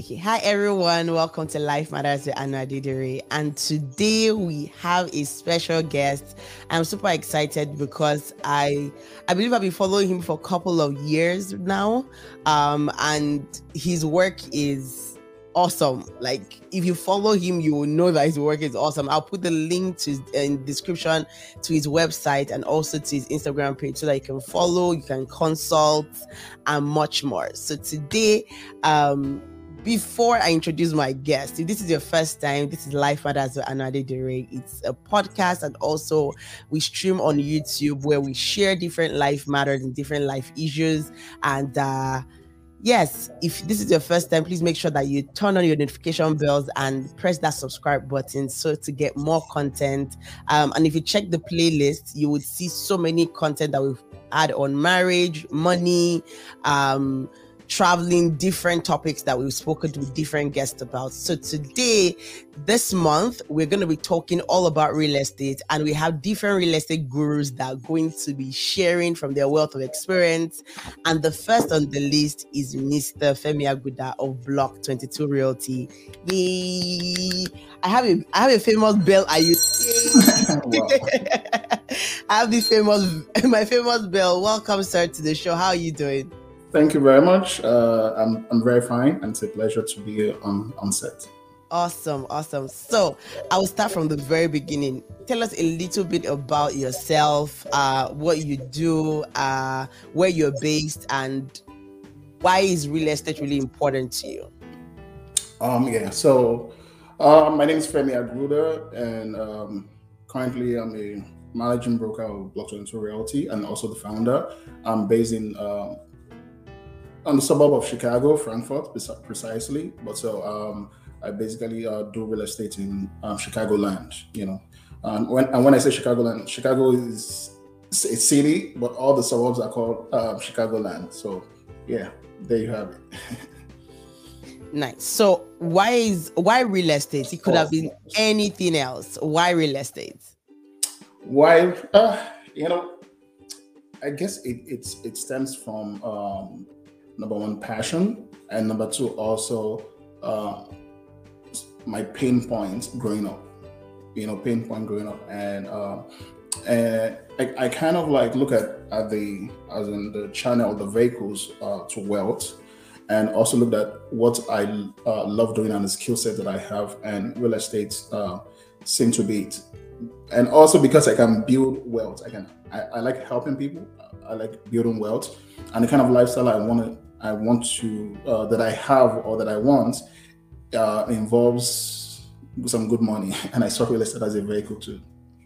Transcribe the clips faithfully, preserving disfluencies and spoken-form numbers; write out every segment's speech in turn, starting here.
Okay, hi everyone. Welcome to Life Matters with Anu Adedire. And today we have a special guest. I'm super excited because I I believe I've been following him for a couple of years now. Um, and his work is awesome. Like if you follow him, you will know that his work is awesome. I'll put the link to in the description to his website and also to his Instagram page so that you can follow, you can consult, and much more. So today, um, before I introduce my guest, if this is your first time, this is Life Matters with Anu Adedire. It's a podcast, and also we stream on YouTube where we share different life matters and different life issues. And uh, yes, if this is your first time, please make sure that you turn on your notification bells and press that subscribe button so to get more content. Um, and if you check the playlist, you would see so many content that we've had on marriage, money, um, traveling, different topics that we've spoken to different guests about. So today, this month, we're going to be talking all about real estate, and we have different real estate gurus that are going to be sharing from their wealth of experience. And the first on the list is Mister Femi Aguda of Block twenty-two Realty. Yay! I have a I have a famous bell. Are you? I have the famous my famous bell. Welcome, sir, to the show. How are you doing? Thank you very much. Uh, I'm I'm very fine, and it's a pleasure to be here on, on set. Awesome, awesome. So I will start from the very beginning. Tell us a little bit about yourself, uh, what you do, uh, where you're based, and why is real estate really important to you? Um, yeah. So uh, my name is Femi Aguda, and um, currently I'm a managing broker of Block twenty-two Realty, and also the founder. I'm based in uh, on the suburb of Chicago, Frankfurt, precisely. But so um, I basically uh, do real estate in um, Chicagoland. You know, and when and when I say Chicagoland, Chicago is a city, but all the suburbs are called uh, Chicagoland. So yeah, there you have it. Nice. So why is why real estate? It could have been anything else. Why real estate? Why? Uh, you know, I guess it it's it stems from um, number one, passion, and number two, also uh, my pain points growing up. You know, pain point growing up, and uh, and I, I kind of like look at at the as in the channel, the vehicles uh, to wealth, and also looked at what I uh, love doing and the skill set that I have, and real estate uh, seem to be it. And also because I can build wealth, I can I, I like helping people. I like building wealth, and the kind of lifestyle I want to I want to uh, that I have or that I want uh, involves some good money, and I saw real estate as a vehicle to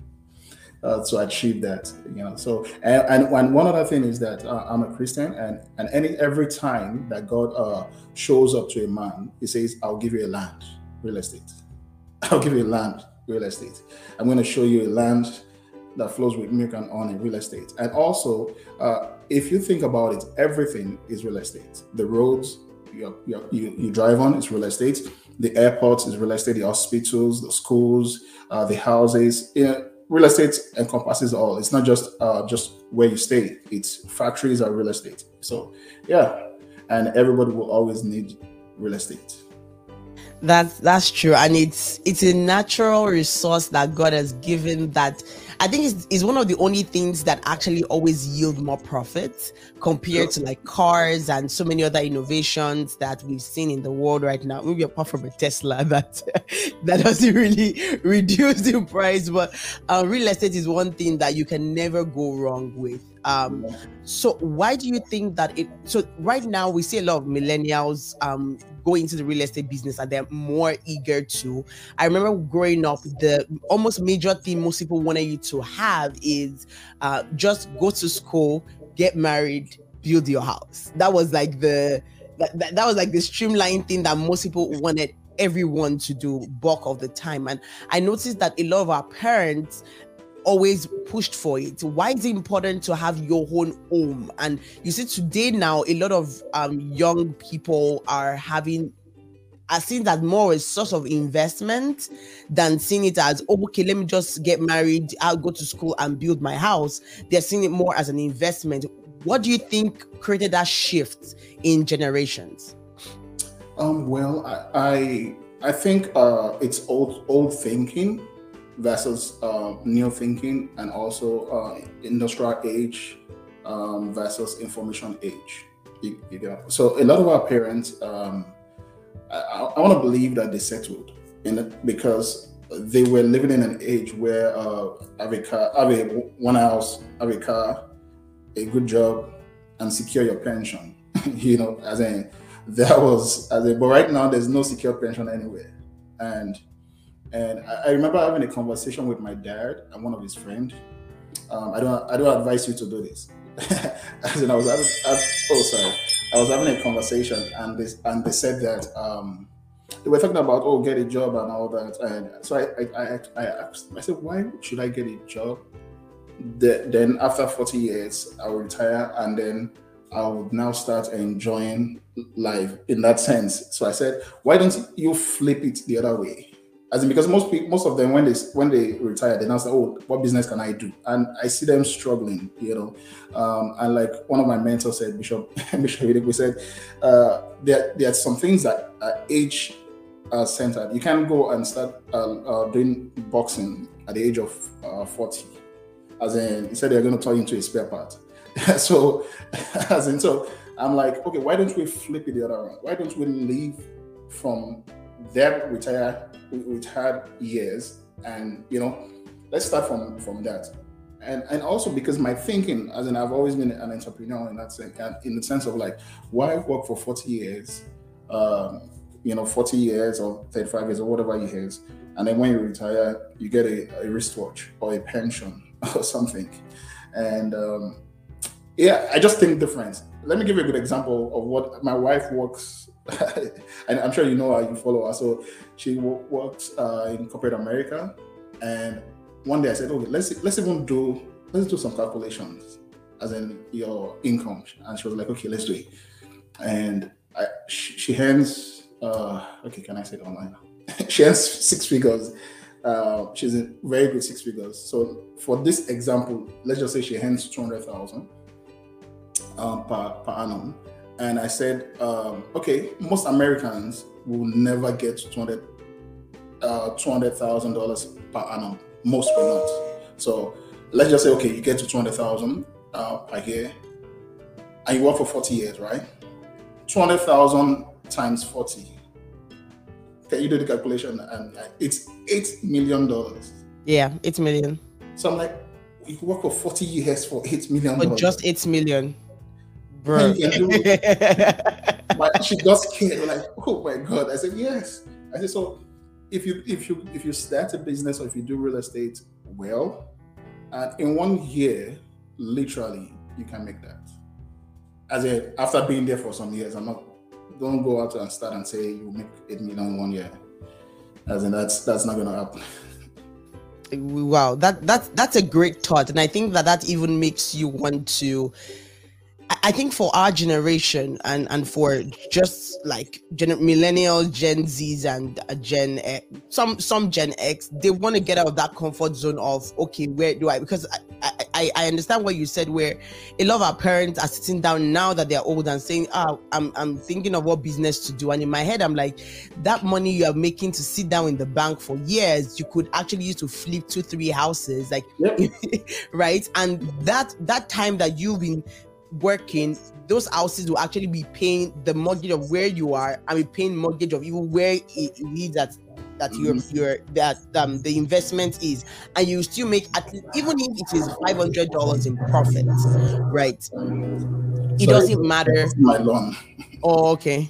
uh, to achieve that. You know, so and, and and one other thing is that uh, I'm a Christian, and and any every time that God uh, shows up to a man, He says, "I'll give you a land, real estate. I'll give you a land." Real estate. I'm going to show you a land that flows with milk and honey, real estate. And also, uh, if you think about it, everything is real estate. The roads you, you, you, you drive on is real estate. The airports is real estate. The hospitals, the schools, uh, the houses. You know, real estate encompasses all. It's not just uh, just where you stay. It's factories are real estate. So yeah, and everybody will always need real estate. That's that's true, and it's it's a natural resource that God has given that I think is is one of the only things that actually always yield more profits compared to like cars and so many other innovations that we've seen in the world right now. Maybe apart from a Tesla that that doesn't really reduce the price, but uh, real estate is one thing that you can never go wrong with. Um, so why do you think that it, so right now we see a lot of millennials um, go into the real estate business and they're more eager to, I remember growing up, the almost major thing most people wanted you to have is uh, just go to school, get married, build your house. That was like the, that, that, that was like the streamlined thing that most people wanted everyone to do bulk of the time. And I noticed that a lot of our parents always pushed for it. Why is it important to have your own home? And you see today now, a lot of um, young people are having, are seeing that more as a source of investment than seeing it as, oh, okay, let me just get married, I'll go to school and build my house. They're seeing it more as an investment. What do you think created that shift in generations? Um, well, I I, I think uh, it's old old thinking versus uh, new thinking, and also uh, industrial age um, versus information age. You, you know, so a lot of our parents, um, I, I want to believe that they settled in it because they were living in an age where uh, have a car, have a one house, have a car, a good job, and secure your pension. you know, as in that was as a, but right now there's no secure pension anywhere. And and I, I remember having a conversation with my dad and one of his friends. Um, I don't I don't advise you to do this. As in I was having, I, oh sorry, I was having a conversation and this and they said that um, they were talking about oh get a job and all that. And so I I, I, I asked I said why should I get a job? The, then after forty years I'll retire and then I would now start enjoying life in that sense. So I said, why don't you flip it the other way? As in, because most people, most of them, when they when they retire, they now say, "Oh, what business can I do?" And I see them struggling, you know. Um, and like one of my mentors said, Bishop Bishop Idegwe said, uh, there there are some things that are age uh, centered. You can't go and start uh, uh, doing boxing at the age of uh, forty. As in, he said they're going to turn you into a spare part. so, as in, so I'm like, okay, why don't we flip it the other way? Why don't we leave from their retire retired years, and you know, let's start from from that. And and also because my thinking, as in, I've always been an entrepreneur in that sense, in the sense of like, why work for forty years, um, you know, forty years or thirty-five years or whatever years, and then when you retire, you get a, a wristwatch or a pension or something, and um, yeah, I just think different. Let me give you a good example of what my wife works. And I'm sure you know her, you follow her. So she w- works uh, in corporate America. And one day I said, okay, let's let's even do let's do some calculations, as in your income. And she was like, okay, let's do it. And I, she, she hands, uh, okay, can I say it online? She has six figures. Uh, she's in very good six figures. So for this example, let's just say she hands two hundred thousand um, per per annum. And I said, um, okay, most Americans will never get two hundred thousand dollars per annum. Most will not. So let's just say, okay, you get to two hundred thousand dollars uh, per year, and you work for forty years, right? two hundred thousand times forty. Can you do the calculation? And it's eight million dollars. Yeah, eight million. So I'm like, you can work for forty years for eight million dollars. For just eight million. Bro. But she got scared. Like, oh my God. I said, yes. I said, so if you if you if you start a business or if you do real estate well, and in one year, literally, you can make that. As in, after being there for some years, I'm not don't go out and start and say you make eight million in one year. As in, that's that's not gonna happen. Wow, that that's that's a great thought, and I think that that even makes you want to. I think for our generation and, and for just like gen, millennials, Gen Zs, and uh, Gen X, some some Gen X, they want to get out of that comfort zone of, okay, where do I? Because I, I, I understand what you said, where a lot of our parents are sitting down now that they're old and saying, ah, I'm I'm thinking of what business to do. And in my head, I'm like, that money you are making to sit down in the bank for years, you could actually use to flip two, three houses, like, yep. Right? And that that time that you've been working, those houses will actually be paying the mortgage of where you are, and be paying mortgage of even where it is that that your your that um the investment is, and you still make at least, even if it is five hundred dollars in profit, right? It Sorry, doesn't matter. My loan. Oh, okay.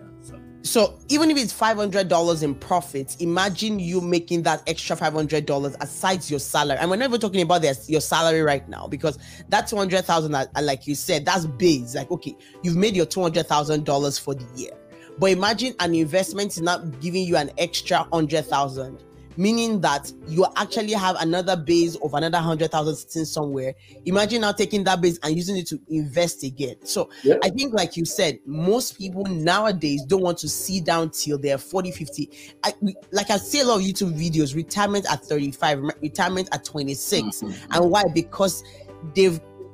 So even if it's five hundred dollars in profits, imagine you making that extra five hundred dollars aside your salary. And we're not even talking about this, your salary right now, because that two hundred thousand dollars, like you said, that's base. Like, okay, you've made your two hundred thousand dollars for the year. But imagine an investment is not giving you an extra one hundred thousand dollars, meaning that you actually have another base of another one hundred thousand dollars sitting somewhere. Imagine now taking that base and using it to invest again. So yep. I think, like you said, most people nowadays don't want to sit down till they're forty, fifty. I, like I see a lot of YouTube videos, retirement at thirty-five, retirement at twenty-six. Mm-hmm. And why? Because they've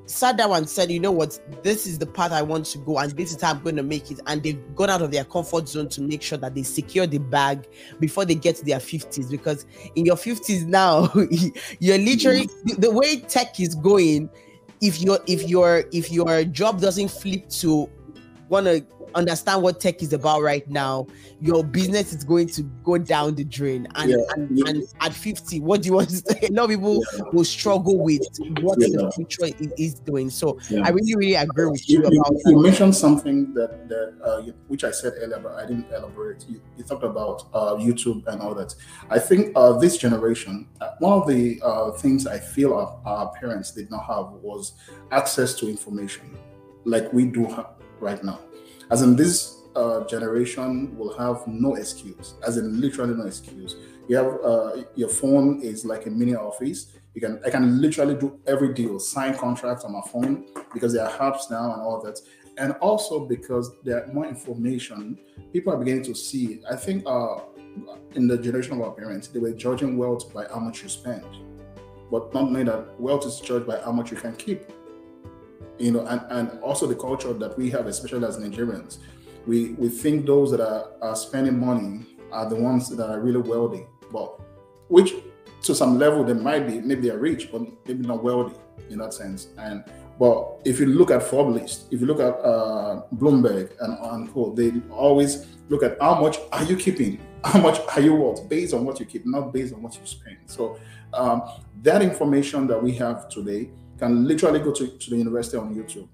sat down and said, you know what, this is the path I want to go, and this is how I'm going to make it. And they've gone out of their comfort zone to make sure that they secure the bag before they get to their fifties. Because in your fifties now, you're literally, the way tech is going, if your if your if your job doesn't flip to want to understand what tech is about right now, your business is going to go down the drain. And, yeah. and, yeah. and at fifty, what do you want to say? A lot of people yeah. will struggle with what yeah. the future is, is doing. So yeah. I really, really agree with you, you about you, you mentioned something that, that uh, which I said earlier, but I didn't elaborate. You, you talked about uh, YouTube and all that. I think uh, this generation, uh, one of the uh, things I feel our, our parents did not have was access to information like we do have right now. As in, this uh, generation will have no excuse, as in literally no excuse. You have uh, your phone is like a mini office. You can I can literally do every deal, sign contracts on my phone because there are apps now and all that. And also because there are more information, people are beginning to see. I think uh, in the generation of our parents, they were judging wealth by how much you spend, but not knowing that wealth is judged by how much you can keep. You know, and, and also the culture that we have, especially as Nigerians, we, we think those that are, are spending money are the ones that are really wealthy, but which to some level they might be, maybe they're rich, but maybe not wealthy in that sense. And but if you look at Forbes list, if you look at uh, Bloomberg and, and co, they always look at how much are you keeping, how much are you worth, based on what you keep, not based on what you spend. So um, that information that we have today can literally go to, to the university on YouTube.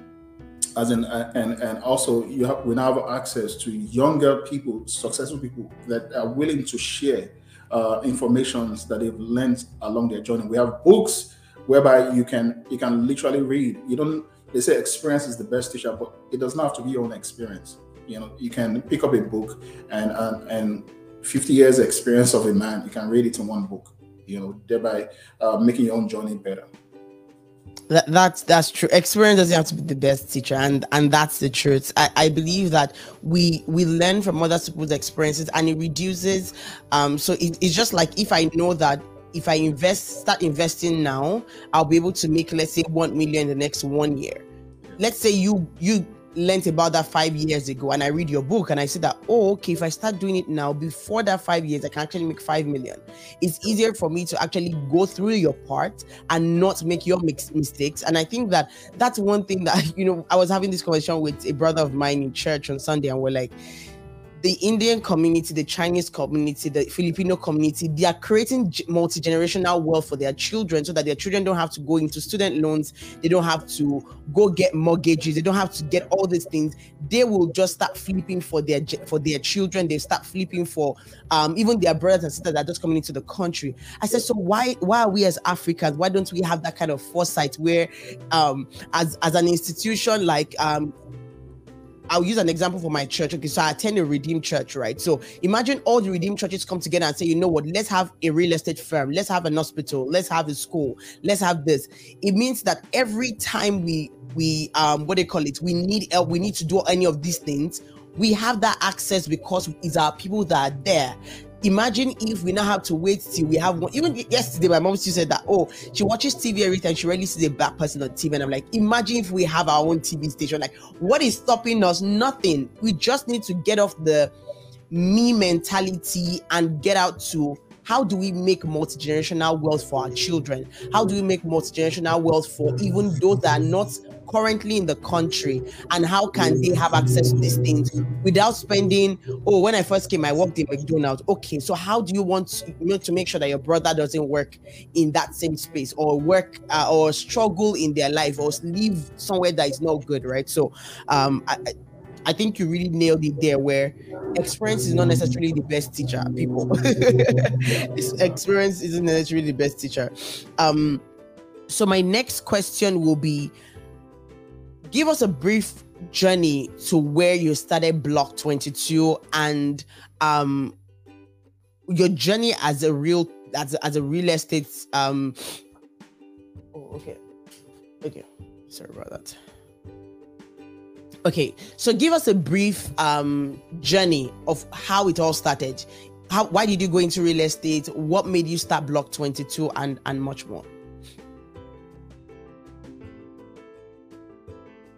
As in, and and also you have we now have access to younger people, successful people that are willing to share uh, information that they've learned along their journey. We have books whereby you can you can literally read. You don't. They say experience is the best teacher, but it does not have to be your own experience. You know, you can pick up a book and and, and fifty years experience of a man, you can read it in one book. You know, thereby uh, making your own journey better. That, that's that's true. Experience doesn't have to be the best teacher, and and that's the truth. I, I believe that we we learn from other people's experiences, and it reduces. Um, so it, it's just like if I know that if I invest, start investing now, I'll be able to make, let's say, one million in the next one year. Let's say you you learned about that five years ago, and I read your book and I see that, oh, okay, if I start doing it now, before that five years, I can actually make five million. It's easier for me to actually go through your part and not make your mix mistakes. And I think that that's one thing that, you know, I was having this conversation with a brother of mine in church on Sunday, and we're like, the Indian community, the Chinese community, the Filipino community, they are creating multi-generational wealth for their children so that their children don't have to go into student loans. They don't have to go get mortgages. They don't have to get all these things. They will just start flipping for their for their children. They start flipping for um, even their brothers and sisters that are just coming into the country. I said, so why why are we as Africans, why don't we have that kind of foresight where um, as, as an institution like um, I'll use an example for my church. Okay, so I attend a Redeemed church, right? So imagine all the Redeemed churches come together and say, you know what, let's have a real estate firm, let's have an hospital, let's have a school, let's have this. It means that every time we, we um, what do they call it? We need help, we need to do any of these things. We have that access because it's our people that are there. Imagine if we now have to wait till we have one. Even yesterday, my mom still said that, oh, she watches T V every time. She rarely sees a black person on T V. And I'm like, imagine if we have our own T V station. Like, what is stopping us? Nothing. We just need to get off the me mentality and get out to how do we make multi-generational wealth for our children? How do we make multi-generational wealth for even those that are not currently in the country? And how can they have access to these things without spending, oh, when I first came, I worked in McDonald's. Okay, so how do you want to, you know, to make sure that your brother doesn't work in that same space or work uh, or struggle in their life or live somewhere that is not good, right? So um, I, I think you really nailed it there, where experience is not necessarily the best teacher, people. Experience isn't necessarily the best teacher. Um, so my next question will be, give us a brief journey to where you started Block twenty-two and um, your journey as a real, as a, as a real estate. Um, oh, okay. Okay. Sorry about that. Okay, so give us a brief um, journey of how it all started. How, why did you go into real estate? What made you start Block twenty-two and, and much more?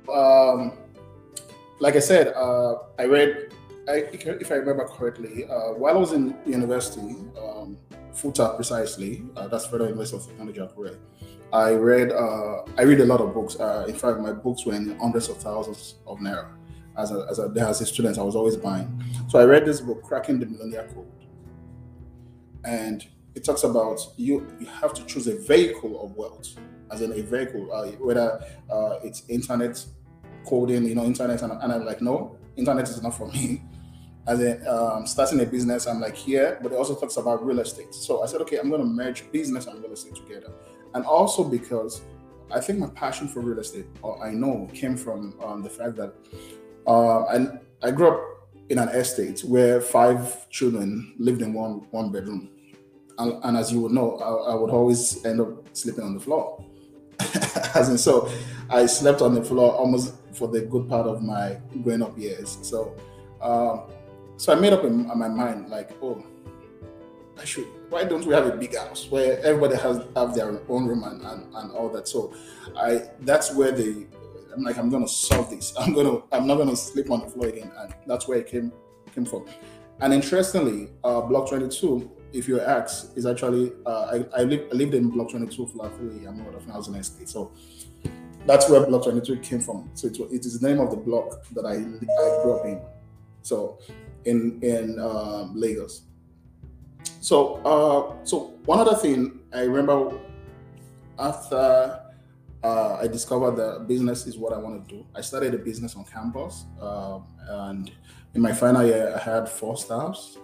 um, like I said, uh, I read, I, if I remember correctly, uh, while I was in university, um, FUTA precisely, uh, that's Federal University of Technology Akure, I read, uh, I read a lot of books. Uh, in fact, my books were in hundreds of thousands of naira. As a, as a, as a student, I was always buying. So I read this book, Cracking the Millionaire Code. And it talks about you, you have to choose a vehicle of wealth, as in a vehicle, uh, whether uh, it's internet coding, you know, internet. And, and I'm like, no, internet is not for me. As in um, starting a business, I'm like, here, but it also talks about real estate. So I said, okay, I'm going to merge business and real estate together. And also because I think my passion for real estate, or I know, came from um, the fact that uh, I, I grew up in an estate where five children lived in one one bedroom. And, and as you would know, I, I would always end up sleeping on the floor. As in, so I slept on the floor almost for the good part of my growing up years. So, um, so I made up in, in my mind, like, oh, I should. Why don't we have a big house where everybody has have their own room and, and, and all that? So, I that's where the I'm like, I'm gonna solve this. I'm gonna I'm not gonna sleep on the floor again, and that's where it came came from. And interestingly, uh, Block twenty-two, if you ask, is actually uh, I I, live, I lived in Block twenty-two for like three. I'm not of housing estate, so that's where Block twenty-two came from. So it, it is the name of the block that I I grew up in. So in in um, Lagos. So uh, so one other thing I remember after uh, I discovered that business is what I want to do. I started a business on campus, um, and in my final year, I had four staffs.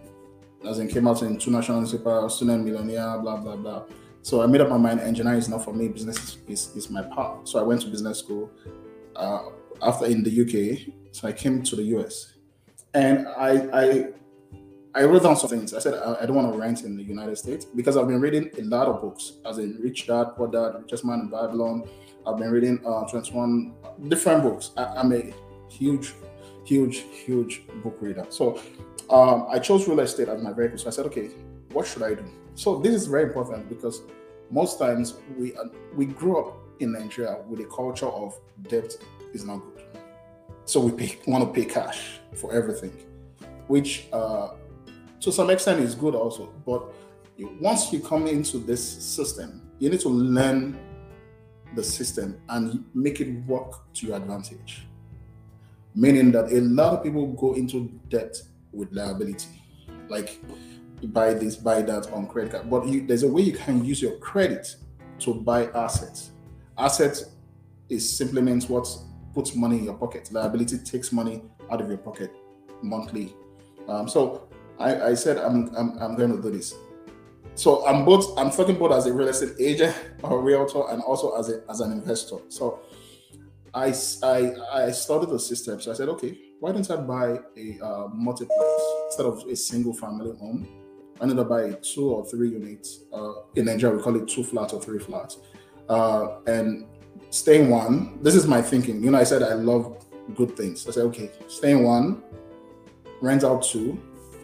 As in, came out in two national newspapers, student millionaire, blah blah blah. So I made up my mind: engineering is not for me. Business is, is my path. So I went to business school. Uh, after in the U K, so I came to the U S, and I I. I wrote down some things. I said I, I don't want to rent in the United States because I've been reading a lot of books, as in Rich Dad, Poor Dad, Richest Man in Babylon. I've been reading uh, twenty-one different books. I, I'm a huge, huge, huge book reader. So um, I chose real estate as my vehicle. So I said, okay, what should I do? So this is very important because most times we uh, we grew up in Nigeria with a culture of debt is not good. So we pay, want to pay cash for everything, which uh, to some extent is good also, but once you come into this system, you need to learn the system and make it work to your advantage. Meaning that a lot of people go into debt with liability, like buy this, buy that on credit card. But you, there's a way you can use your credit to buy assets. Assets is simply means what puts money in your pocket. Liability takes money out of your pocket monthly. Um, so I, I said I'm, I'm I'm going to do this. So I'm both I'm talking both as a real estate agent or realtor and also as a as an investor. So I I I started the system. So I said, okay, why don't I buy a uh, multiplex instead of a single family home? I ended up buying two or three units. Uh, in Nigeria, we call it two flats or three flats. Uh, and stay in one. This is my thinking. You know, I said I love good things. I said, okay, stay in one, rent out two.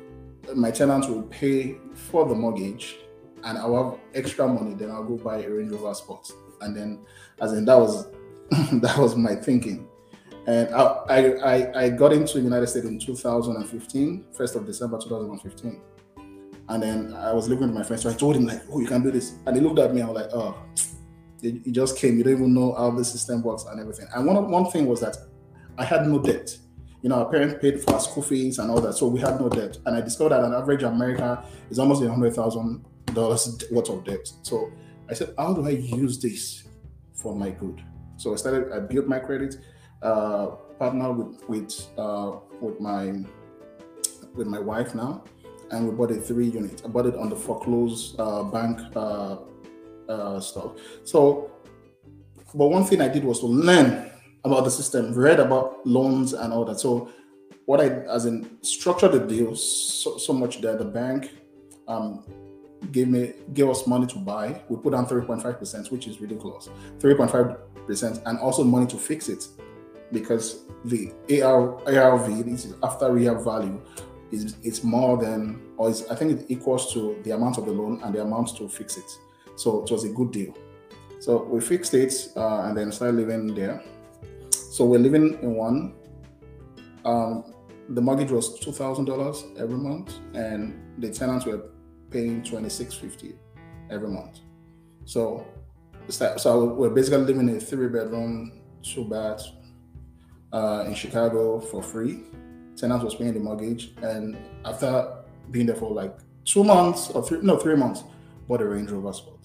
My tenants will pay for the mortgage, and I'll have extra money. Then I'll go buy a Range Rover Sport, and then, as in that was that was my thinking. And I, I I got into the United States in two thousand fifteen, first of December two thousand fifteen, and then I was living with my friends. So I told him like, "Oh, you can do this," and he looked at me. I was like, "Oh, it, it just came. You don't even know how the system works and everything." And one one thing was that I had no debt. You know, our parents paid for our school fees and all that, so we had no debt. And I discovered that an average American is almost a hundred thousand dollars worth of debt. So I said, how do I use this for my good? So I started. I built my credit, uh, partnered with with uh, with my with my wife now, and we bought a three unit. I bought it on the foreclosed uh, bank uh, uh, stuff. So, but one thing I did was to learn about the system, read about loans and all that. So what I, as in, structured the deal so, so much that the bank um, gave me, gave us money to buy. We put down three point five percent, which is ridiculous. three point five percent, and also money to fix it, because the A R V, this is after rehab value, is it's more than, or it's, I think it equals to the amount of the loan and the amount to fix it. So it was a good deal. So we fixed it uh, and then started living there. So we're living in one. Um, the mortgage was two thousand dollars every month, and the tenants were paying twenty six fifty every month. So, so we're basically living in a three bedroom, two bath uh, in Chicago for free. Tenant was paying the mortgage, and after being there for like two months or three, no, three months, bought a Range Rover Sport.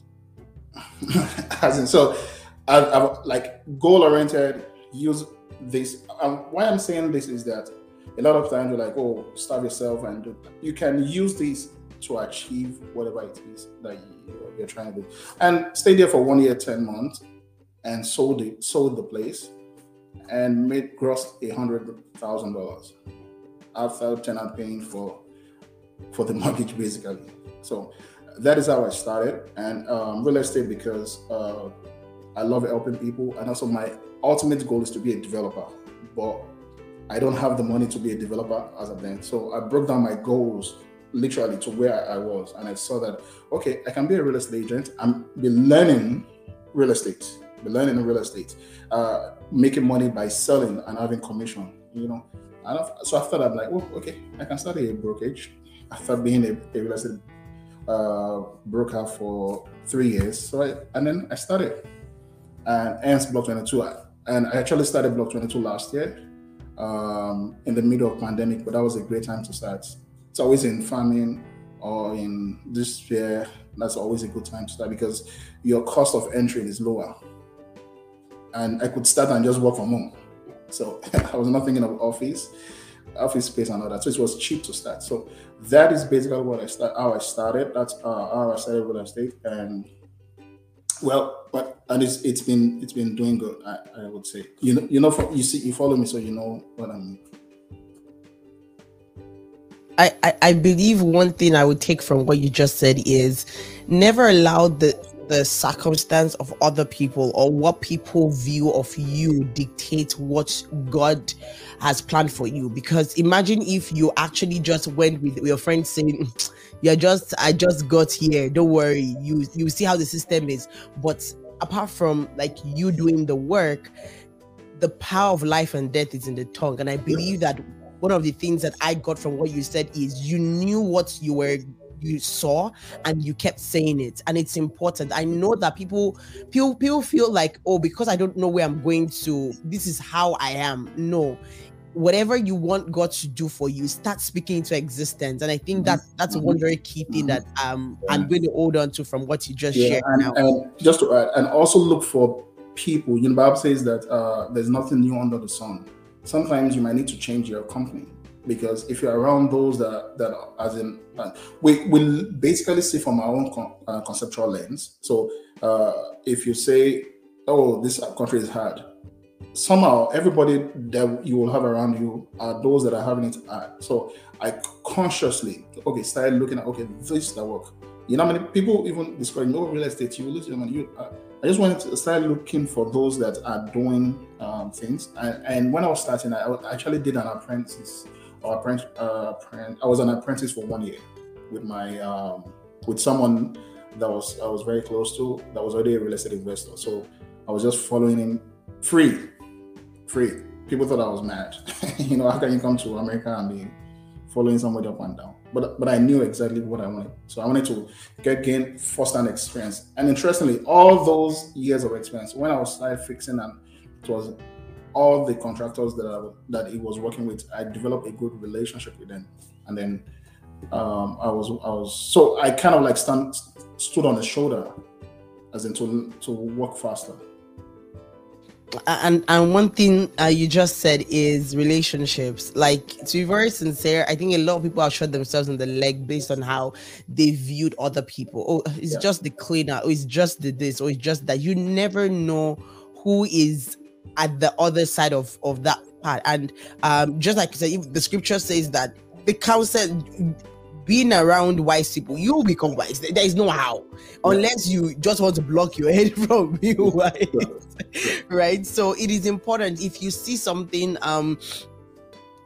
As in, so I've, I've like goal oriented. Use this. Um, why I'm saying this is that a lot of times you're like, oh, starve yourself, and do, you can use this to achieve whatever it is that you, you're trying to do. And stay there for one year, ten months, and sold it, sold the place, and made gross a hundred thousand dollars after tenant paying for for the mortgage, basically. So that is how I started, and um, real estate because uh, I love helping people, and also my ultimate goal is to be a developer, but I don't have the money to be a developer as of then. So I broke down my goals literally to where I was, and I saw that okay, I can be a real estate agent. I'm be learning real estate, be learning real estate, uh, making money by selling and having commission. You know, and so after that, I'm like, oh, okay, I can start a brokerage. After being a, a real estate uh, broker for three years, so I, and then I started, and hence Block twenty-two. And I actually started Block twenty-two last year, um, in the middle of pandemic, but that was a great time to start. It's always in farming or in this sphere. That's always a good time to start because your cost of entry is lower. And I could start and just work from home. So I was not thinking of office, office space and all that. So it was cheap to start. So that is basically what I start, how I started. That's uh, how I started real estate. And well, but and it's it's been it's been doing good. I, I would say. You know, you know, you see, you follow me, so you know what I mean. I, I, I believe one thing I would take from what you just said is never allow the the circumstance of other people or what people view of you dictate what God has planned for you. Because imagine if you actually just went with your friend saying, you're just, I just got here, don't worry, you you see how the system is. But apart from like you doing the work, the power of life and death is in the tongue. And I believe that one of the things that I got from what you said is you knew what you were you saw and you kept saying it, and it's important. I know that people people people feel like, oh, because I don't know where I'm going to, this is how I am. No, whatever you want God to do for you, start speaking into existence. And I think that that's Mm-hmm. one very key thing that um Yeah. I'm going to hold on to from what you just Yeah, shared and, now. and just to add, and also look for people. You know, the Bible says that uh, there's nothing new under the sun. Sometimes you might need to change your company. Because if you're around those that that are, as in uh, we we basically see from our own con, uh, conceptual lens. So uh, if you say, "Oh, this country is hard," somehow everybody that you will have around you are those that are having it hard. So I consciously okay started looking at okay this that work. You know how many people even describe no real estate, you will lose your money. You, uh, I just wanted to start looking for those that are doing um, things. And, and when I was starting, I actually did an apprentice. Or apprentice, uh, I was an apprentice for one year with my um, with someone that was I was very close to that was already a real estate investor. So I was just following him free, free. People thought I was mad. You know, how can you come to America and be following somebody up and down? But but I knew exactly what I wanted. So I wanted to get gain first-hand experience. And interestingly, all those years of experience, when I was started fixing and it was all the contractors that I, that he was working with, I developed a good relationship with them, and then um, I was I was so I kind of like stand stood on his shoulder, as in to to work faster. And and one thing uh, you just said is relationships. Like, to be very sincere, I think a lot of people have shot themselves in the leg based on how they viewed other people. Oh, it's Yeah. just the cleaner, or it's just the this, or it's just that. You never know who is at the other side of of that part. And um just like you said, if the scripture says that the counsel, being around wise people, you will become wise. There is no how, unless you just want to block your head from you, right? Yeah. Right. So it is important, if you see something um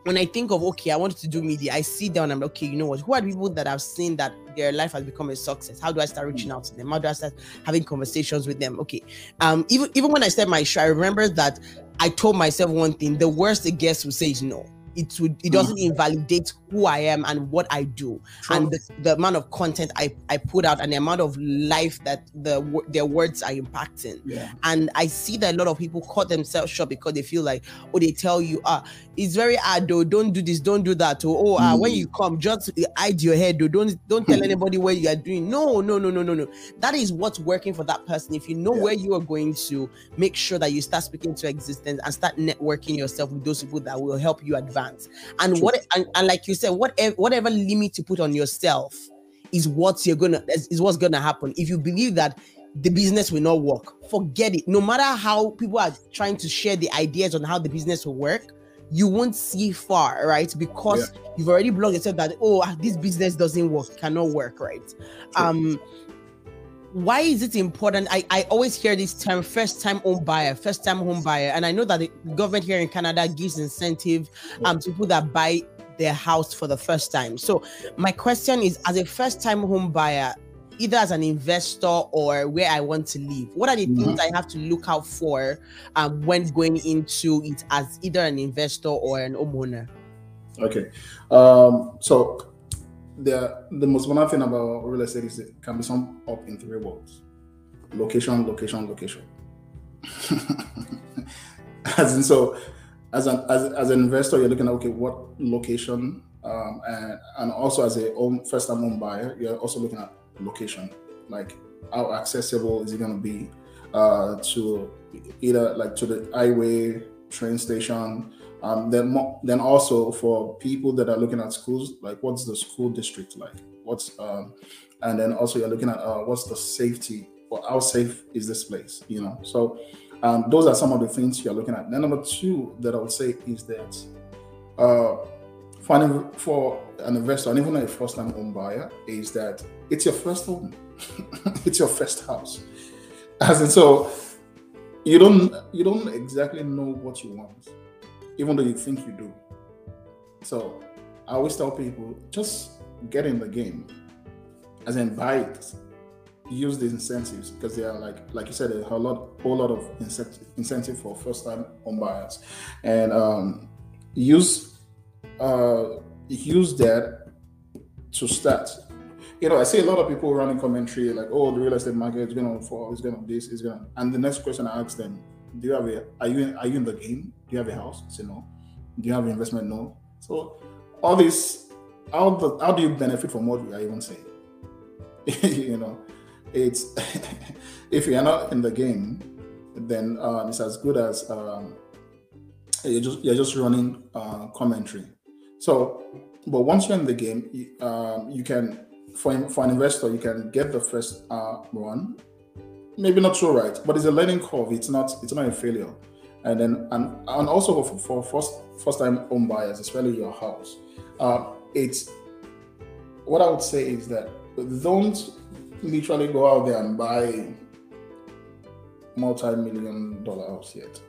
when I think of, okay, I wanted to do media, I sit down and I'm like, okay, you know what? Who are the people that I've seen that their life has become a success? How do I start reaching out to them? How do I start having conversations with them? Okay. Um, even, even when I started my show, I remember that I told myself one thing: the worst a guest will say is no. It would it doesn't invalidate who I am and what I do, sure. and the, the amount of content I, I put out and the amount of life that the their words are impacting. Yeah. And I see that a lot of people cut themselves short because they feel like, oh, they tell you, ah, it's very hard though, don't do this, don't do that. Or oh, ah, mm. when you come, just hide your head though, don't don't tell anybody what you are doing. No, no, no, no, no, no. That is what's working for that person. If you know yeah. where you are going to, make sure that you start speaking to existence and start networking yourself with those people that will help you advance. And what and, and like you said, whatever whatever limit you put on yourself is what you're gonna is, is what's gonna happen. If you believe that the business will not work, forget it. No matter how people are trying to share the ideas on how the business will work, you won't see far, right? Because yeah. you've already blocked yourself that, oh, this business doesn't work, cannot work, right? True. Um Why is it important? I, I always hear this term, first time home buyer, first time home buyer. And I know that the government here in Canada gives incentive um, to people that buy their house for the first time. So my question is, as a first time home buyer, either as an investor or where I want to live, what are the mm-hmm. things I have to look out for um, when going into it as either an investor or an homeowner? Okay. Um, so The the most important thing about real estate is it can be summed up in three words: location, location, location. as in, so as an as, as an investor, you're looking at okay, what location, um, and and also as a home first time home buyer, you're also looking at location, like how accessible is it going to be uh, to either like to the highway, train station. Um, then, mo- then also for people that are looking at schools, like what's the school district like? What's um, and then also you're looking at uh, what's the safety or how safe is this place? You know, so um, those are some of the things you're looking at. Then number two that I would say is that uh, for an, for an investor and even a first-time home buyer is that it's your first home, it's your first house, as in so you don't you don't exactly know what you want, even though you think you do. So I always tell people, just get in the game, as in buy it, use these incentives because they are like, like you said, a whole lot, whole lot of incentive, incentive for first-time home buyers, and um, use uh, use that to start. You know, I see a lot of people running commentary like, "Oh, the real estate market is going to fall, it's going to this, it's going to," and the next question I ask them, do you have a, are you in, are you in the game? Do you have a house? I say no. Do you have investment? No. So all this, how the, how do you benefit from what we are even saying? You know, it's if you are not in the game, then um, it's as good as um, you're just you're just running uh, commentary. So, but once you're in the game, you, um, you can for for an investor, you can get the first uh, run. Maybe not so right, but it's a learning curve. It's not it's not a failure. And then and, and also for, for first first time home buyers, especially your house, uh, it's what I would say is that don't literally go out there and buy multi-million dollar house yet.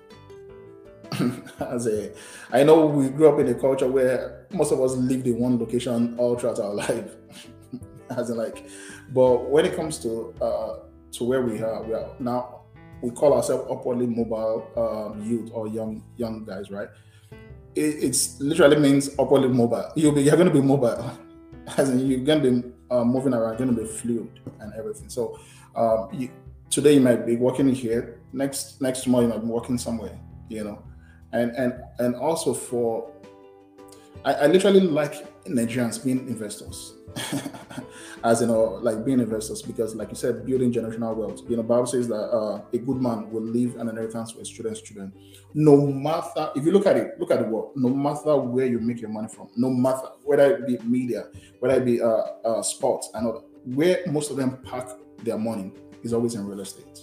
As a, I know we grew up in a culture where most of us lived in one location all throughout our life. As in like, but when it comes to uh, to where we are, we are now, we call ourselves upwardly mobile um, youth or young young guys, right? It it's literally means upwardly mobile. You'll be, you're going to be mobile, as in you're going to be uh, moving around, going to be fluid and everything. So um, you, today you might be working here, next next tomorrow you might be working somewhere, you know, and and and also for, I, I literally like Nigerians being investors. As you know, like being investors, because like you said, building generational wealth. You know, Bible says that uh, a good man will leave an inheritance for his children's children. No matter, if you look at it, look at the world. No matter where you make your money from, no matter whether it be media, whether it be uh, uh, sports, and all, where most of them park their money is always in real estate.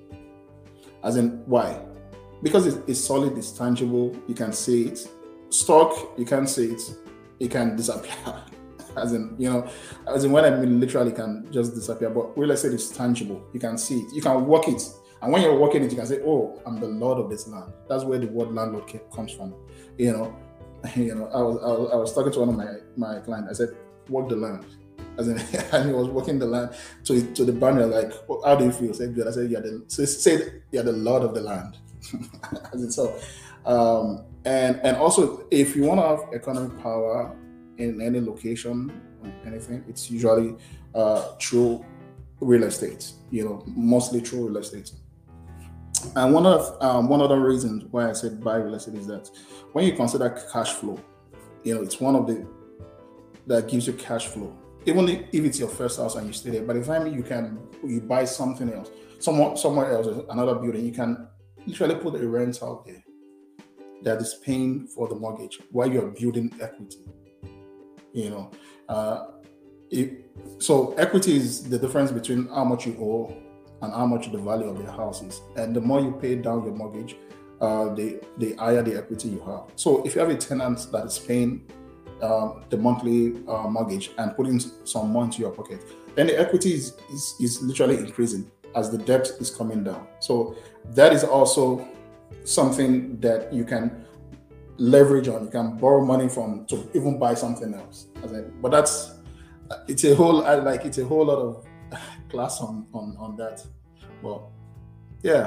As in, why? Because it's, it's solid, it's tangible. You can see it. Stock, you can't see it. It can disappear. As in, you know, as in when I mean literally can just disappear, but real estate is tangible. You can see it, you can work it. And when you're working it, you can say, oh, I'm the lord of this land. That's where the word landlord comes from, you know. you know, I was, I was I was talking to one of my my clients. I said, "Work the land," as in, and he was working the land to to the banner. Like, well, how do you feel? I said, "Good." I said, "Yeah, the so say you're the lord of the land." As in, so, um, and and also, if you want to have economic power in any location or anything, it's usually uh, through real estate. You know, mostly through real estate. And one of um, one other reasons why I said buy real estate is that when you consider cash flow, you know, it's one of the that gives you cash flow. Even if if it's your first house and you stay there, by the time you can you buy something else, somewhere somewhere else, another building, you can literally put a rent out there that is paying for the mortgage while you're building equity. You know, uh, it, so equity is the difference between how much you owe and how much the value of your house is. And the more you pay down your mortgage, uh, the, the higher the equity you have. So if you have a tenant that is paying um, the monthly uh, mortgage and putting some money into your pocket, then the equity is, is, is literally increasing as the debt is coming down. So that is also something that you can leverage on. You can borrow money from to even buy something else. But that's, it's a whole, I like, it's a whole lot of class on, on, on that. Well, yeah.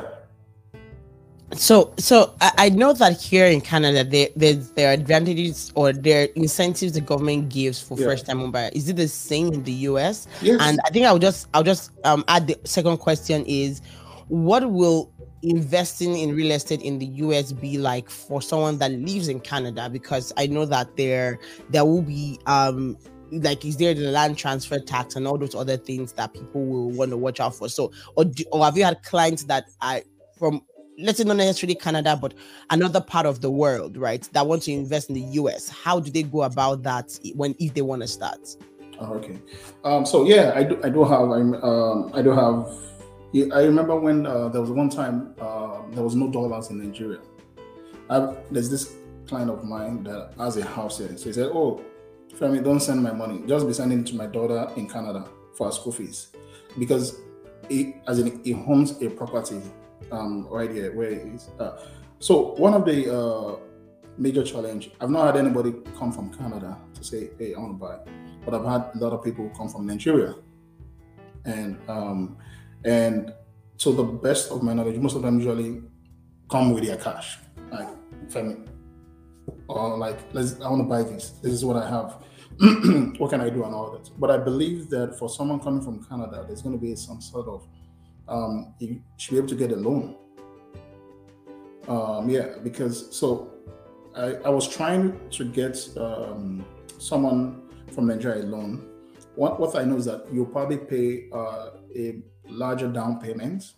So, so I, I know that here in Canada, there, there's there are advantages or there are incentives the government gives for Yeah. first-time home buyer. Is it the same in the U S? Yes. And I think I'll just I'll just um add the second question is, what will investing in real estate in the U S be like for someone that lives in Canada? Because I know that there there will be um like, is there the land transfer tax and all those other things that people will want to watch out for? So, or do, or have you had clients that are from, let's say not necessarily Canada, but another part of the world, right, that want to invest in the U S? How do they go about that when if they want to start? Oh, okay. Um, so yeah, I do. I do have. I'm. Um, I do have. yeah, I remember when uh, there was one time uh, there was no dollars in Nigeria. I, there's this client of mine that has a house here. So he said, "Oh, Femi, don't send my money. Just be sending it to my daughter in Canada for her school fees, because he, as in, he owns a property um, right here where he is." Uh, so one of the uh, major challenge, I've not had anybody come from Canada to say, "Hey, I want to buy," but I've had a lot of people come from Nigeria, and um, and to the best of my knowledge, most of them usually come with their cash, like Femi, or like, let's, I want to buy this. This is what I have. What can I do and all that? But I believe that for someone coming from Canada, there's going to be some sort of, um, you should be able to get a loan. Um, yeah, because so I, I was trying to get um, someone from Nigeria a loan. What, what I know is that you'll probably pay uh, a larger down payment,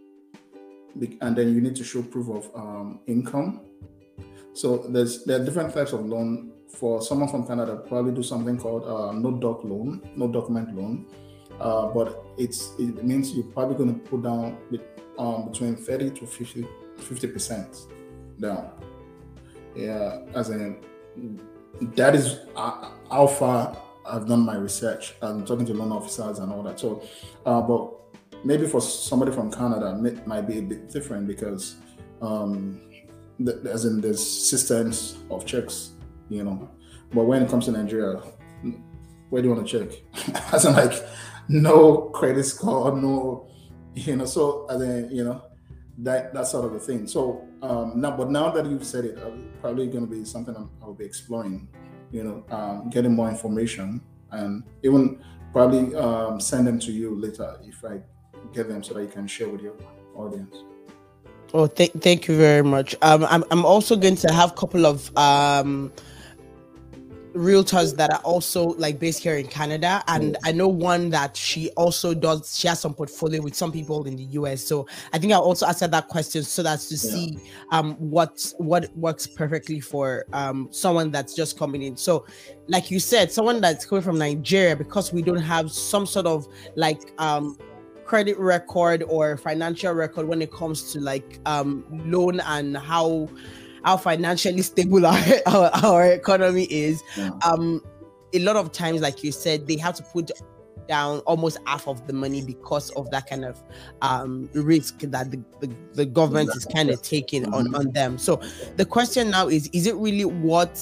and then you need to show proof of um, income. So there's there are different types of loan. For someone from Canada, probably do something called uh, no doc loan, no document loan. Uh, but it's it means you're probably going to put down um, between thirty to fifty percent down. Yeah, as in that is uh, how far I've done my research. I'm talking to loan officers and all that. So, uh, but maybe for somebody from Canada, it might be a bit different because, um, the, as in there's systems of checks. You know, but when it comes to Nigeria, where do you want to check? As in, like, no credit score, no, you know. So, as in, you know, that that sort of a thing. So, um, now, but now that you've said it, uh, probably going to be something I'm, I'll be exploring. You know, um, getting more information and even probably um, send them to you later if I get them so that you can share with your audience. Oh, th- thank you very much. Um, I'm I'm also going to have a couple of um. realtors that are also like based here in Canada, and I know one that she also does, she has some portfolio with some people in the U S, so I think I'll also answer that question so that's to yeah. see um what what works perfectly for um someone that's just coming in. So like you said, someone that's coming from Nigeria, because we don't have some sort of like um credit record or financial record when it comes to like um loan and how how financially stable our, our, our economy is. Yeah. Um, a lot of times, like you said, they have to put down almost half of the money because of that kind of um, risk that the, the, the government is kind of taking mm-hmm. on, on them. So the question now is, is it really what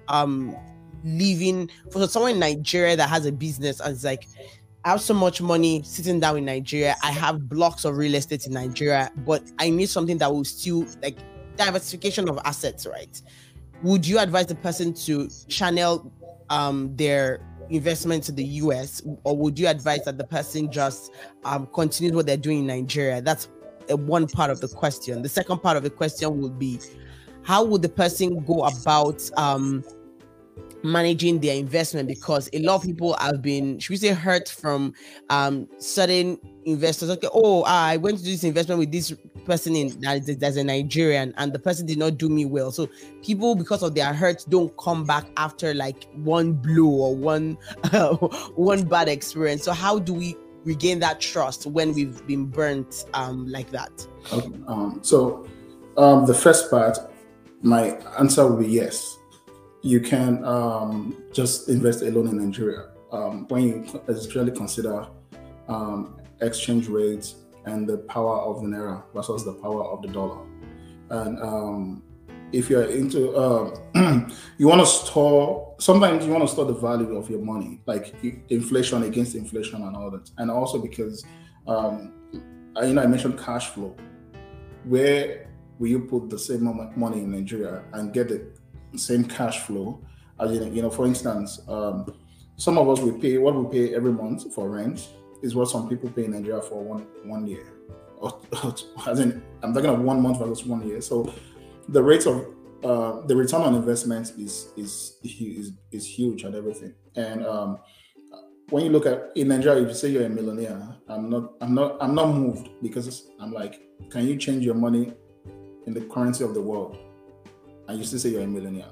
um leaving for someone in Nigeria that has a business and it's like, I have so much money sitting down in Nigeria. I have blocks of real estate in Nigeria, but I need something that will still like diversification of assets, right? Would you advise the person to channel um, their investment to the U S, or would you advise that the person just um, continue what they're doing in Nigeria? That's uh, one part of the question. The second part of the question would be, how would the person go about um, managing their investment? Because a lot of people have been, should we say, hurt from um certain investors. Okay, oh, I went to do this investment with this person in that's a Nigerian, and the person did not do me well. So people, because of their hurt, don't come back after like one blow or one uh, one bad experience. So how do we regain that trust when we've been burnt um like that? Okay. Um, so um, the first part, my answer will be yes. You can um, just invest alone in Nigeria. Um, when you especially consider um, exchange rates and the power of the naira versus the power of the dollar, and um, if you're into, uh, you want to store. Sometimes you want to store the value of your money, like inflation against inflation and all that, and also because um, I, you know I mentioned cash flow. Where will you put the same money in Nigeria and get the same cash flow? As in, you know, for instance, um, some of us we pay what we pay every month for rent is what some people pay in Nigeria for one one year. Or, as in, I'm talking of one month versus one year. So the rate of uh, the return on investment is is is is huge and everything. And um, when you look at in Nigeria, if you say you're a millionaire, I'm not I'm not I'm not moved, because I'm like, can you change your money in the currency of the world and you still say you're a millionaire?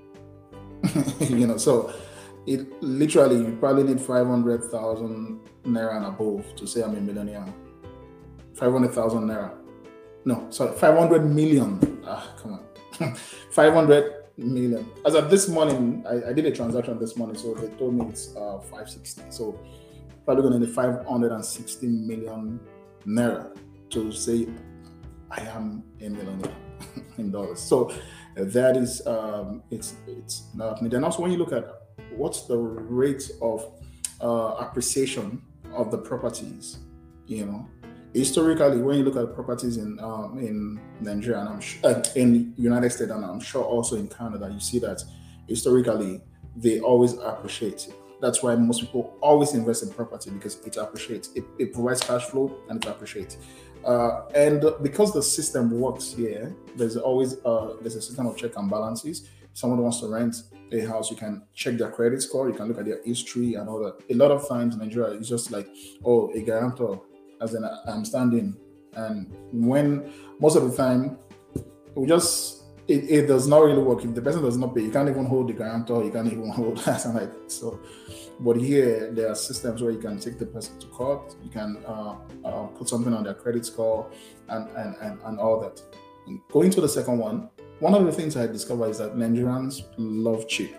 You know, so it literally, you probably need five hundred thousand naira and above to say I'm a millionaire. five hundred thousand naira. No, sorry, five hundred million. Ah, come on. five hundred million. As of this morning, I, I did a transaction this morning, so they told me it's uh, five sixty. So probably going to need five hundred sixty million naira to say I am a millionaire in dollars. So that is, um, it's it's not happening. Then also when you look at what's the rate of uh, appreciation of the properties, you know, historically, when you look at properties in um, in Nigeria and I'm sure uh, in United States, and I'm sure also in Canada, you see that historically they always appreciate. That's why most people always invest in property, because it appreciates. It, it provides cash flow and it appreciates. Uh, and because the system works here, there's always uh, there's a system of check and balances. If someone wants to rent a house, you can check their credit score, you can look at their history and all that. A lot of times in Nigeria, it's just like, oh, a guarantor, as in I'm standing. And when most of the time, we just, it, it does not really work. If the person does not pay, you can't even hold the guarantor, you can't even hold that. Like, so, but here, there are systems where you can take the person to court, you can uh, uh, put something on their credit score and, and, and, and all that. And going to the second one, one of the things I discovered is that Nigerians love cheap.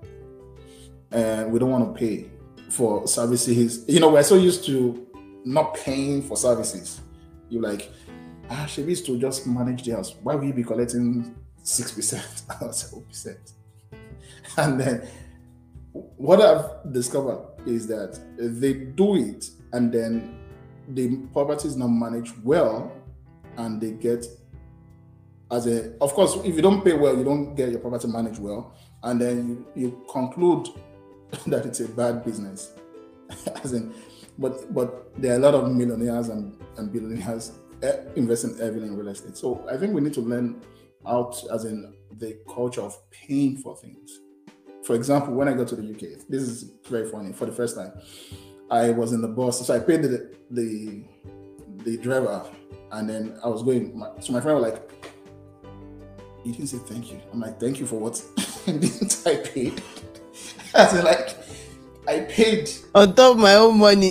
And we don't want to pay for services. You know, we're so used to not paying for services. You're like, ah, she needs to just manage the house. Why will you be collecting six percent or seven percent? And then what I've discovered is that they do it and then the property is not managed well, and they get as a, of course, if you don't pay well, you don't get your property managed well, and then you, you conclude that it's a bad business. As in, but but there are a lot of millionaires and, and billionaires investing heavily in real estate. So I think we need to learn out, as in the culture of paying for things. For example, when I go to the U K, this is very funny. For the first time, I was in the bus, so I paid the the, the driver, and then I was going. My, so my friend was like, "You didn't say thank you." I'm like, "Thank you for what?" Didn't I pay? I was like, I paid on top of my own money.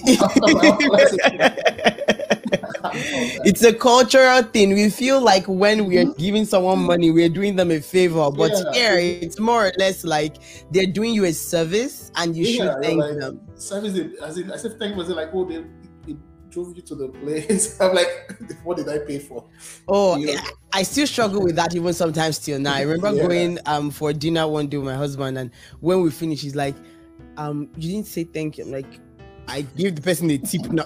It's a cultural thing. We feel like when we are giving someone money, we're doing them a favor. But yeah, here, it's more or less like they're doing you a service and you yeah, should thank like, them. Service, as in, I said thank you, was like, oh, they, drove you to the place. I'm like, what did I pay for? Oh, you know? I still struggle with that even sometimes till now. I remember yeah. going um for dinner one day with my husband, and when we finished, he's like, um, you didn't say thank you. I'm like, I give the person a tip now.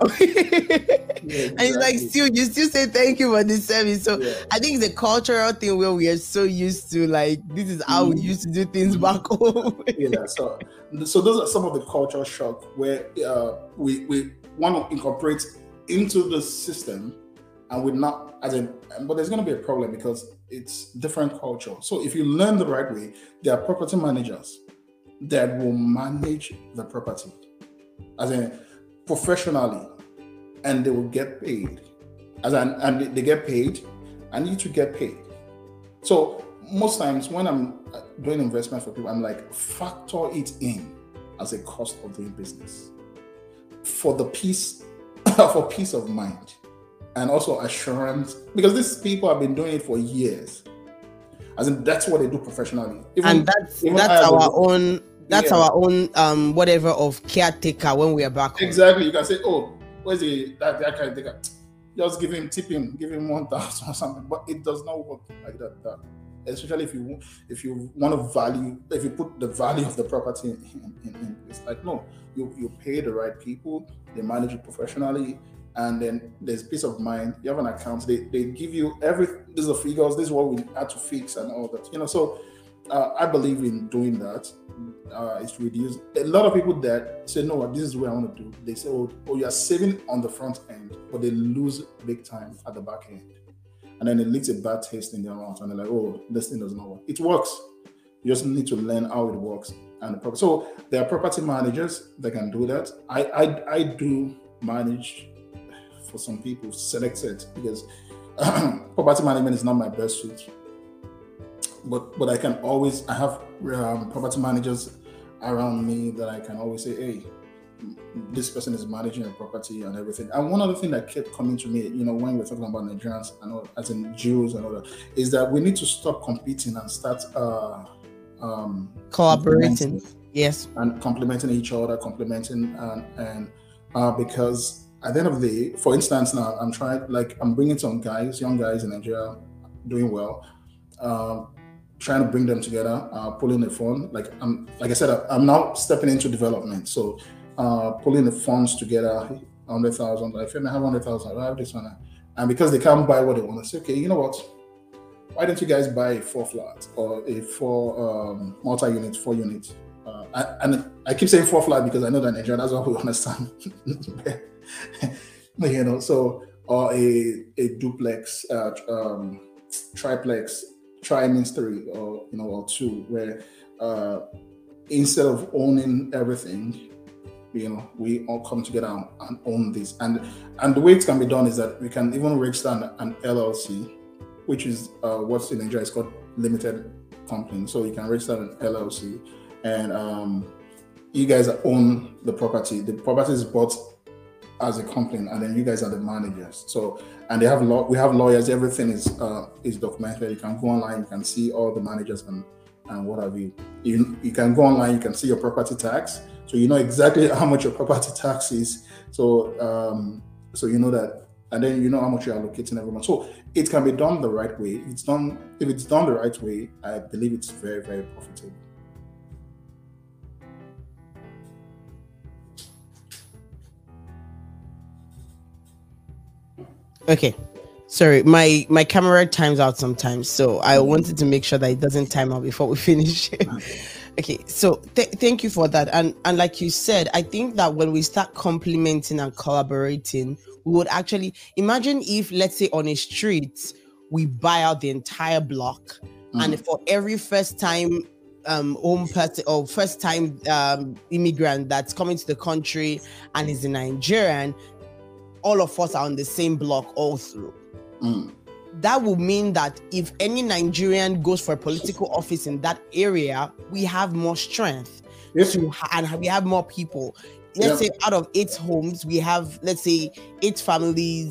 Yeah, exactly. And he's like, still, you still say thank you for this service. So yeah. I think it's a cultural thing where we are so used to, like, this is how mm. we used to do things back home. Yeah, so so those are some of the cultural shock where uh, we we want to incorporate into the system, and we're not as in. But there's going to be a problem because it's different culture. So if you learn the right way, there are property managers that will manage the property, as in professionally. And they will get paid, as an, and they get paid, I need to get paid. So most times when I'm doing investment for people, I'm like, factor it in as a cost of doing business for the peace, for peace of mind, and also assurance, because these people have been doing it for years. As in, that's what they do professionally. Even, and that's that's our own. That's yeah. our own um whatever of caretaker when we are back home. Exactly. You can say, oh. Where's the that, that kind of thing? Just give him, tip him, give him one thousand or something. But it does not work like that, that. Especially if you if you want to value, if you put the value of the property in, in, in place. Like no, you you pay the right people, they manage it professionally, and then there's peace of mind. You have an account. They they give you every. These are figures. This is what we had to fix and all that. You know, so uh, I believe in doing that. Uh, it's reduced. A lot of people that say, no, this is what I want to do. They say, oh, oh, you are saving on the front end, but they lose big time at the back end. And then it leads a bad taste in their mouth. And they're like, oh, this thing does not work. It works. You just need to learn how it works. And the so there are property managers that can do that. I, I, I do manage for some people, selected, because property management is not my best suit. But but I can always, I have um, property managers around me that I can always say, hey, this person is managing a property and everything. And one other thing that kept coming to me, you know, when we're talking about Nigerians and all, as in Jews and all that, is that we need to stop competing and start uh, um, collaborating. Yes. And complementing each other, complementing and, and uh, because at the end of the day, for instance, now I'm trying, like I'm bringing some guys, young guys in Nigeria doing well. Um, trying to bring them together, uh, pulling the fund. Like I'm, like I said, I'm now stepping into development. So uh, pulling the funds together, one hundred thousand. Like, if I have one hundred thousand, I have this one. And because they can't buy what they want, I say, okay, you know what? Why don't you guys buy a four flat or a four um, multi-unit, four unit? Uh, and I keep saying four flat because I know that in Nigeria, that's what we understand. You know, so or a a duplex, uh, um, triplex. Try means three or you know or two, where uh, instead of owning everything, you know, we all come together and, and own this. And and the way it can be done is that we can even register an, an L L C, which is uh, what's in Nigeria is called limited company. So you can register an L L C, and um, you guys own the property. The property is bought as a company, and then you guys are the managers. So, and they have law. We have lawyers. Everything is uh, is documented. You can go online. You can see all the managers and and what have you. You you can go online. You can see your property tax. So you know exactly how much your property tax is. So um, so you know that, and then you know how much you're allocating every month. So it can be done the right way. If it's done if it's done the right way, I believe it's very very profitable. Okay, sorry, my my camera times out sometimes, so I wanted to make sure that it doesn't time out before we finish. Okay, so th- thank you for that. And and like you said, I think that when we start complementing and collaborating, we would actually imagine if, let's say, on a street we buy out the entire block, mm. and for every first time um home person or first time um immigrant that's coming to the country and is a Nigerian, all of us are on the same block all through. Mm. That would mean that if any Nigerian goes for a political office in that area, we have more strength. Yes. To, and we have more people. Let's yep. say out of eight homes, we have, let's say, eight families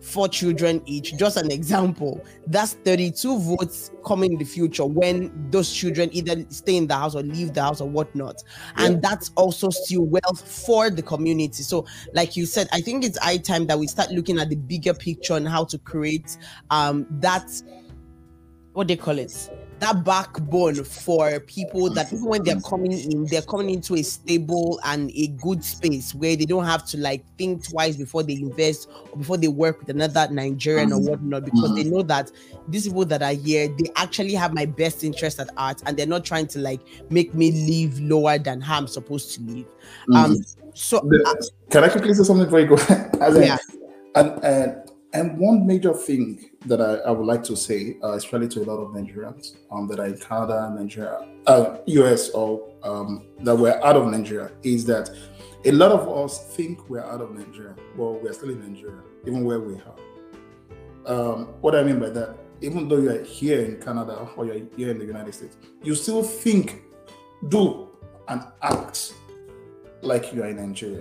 four children each, just an example, that's thirty-two votes coming in the future when those children either stay in the house or leave the house or whatnot. Yeah. And that's also still wealth for the community. So like you said, I think it's high time that we start looking at the bigger picture and how to create um that, what they call it, that backbone for people that even when they're coming in, they're coming into a stable and a good space where they don't have to like think twice before they invest or before they work with another Nigerian or whatnot, because they know that these people that are here, they actually have my best interest at heart and they're not trying to like make me live lower than how I'm supposed to live. Mm-hmm. Um, so the, uh, can I quickly say something very good? As yeah. A, and, and And one major thing that I, I would like to say, uh, especially to a lot of Nigerians um, that are in Canada, Nigeria, uh, U S, or um, that we're out of Nigeria, is that a lot of us think we're out of Nigeria, but we're still in Nigeria, even where we are. Um, what I mean by that, even though you're here in Canada or you're here in the United States, you still think, do, and act like you are in Nigeria.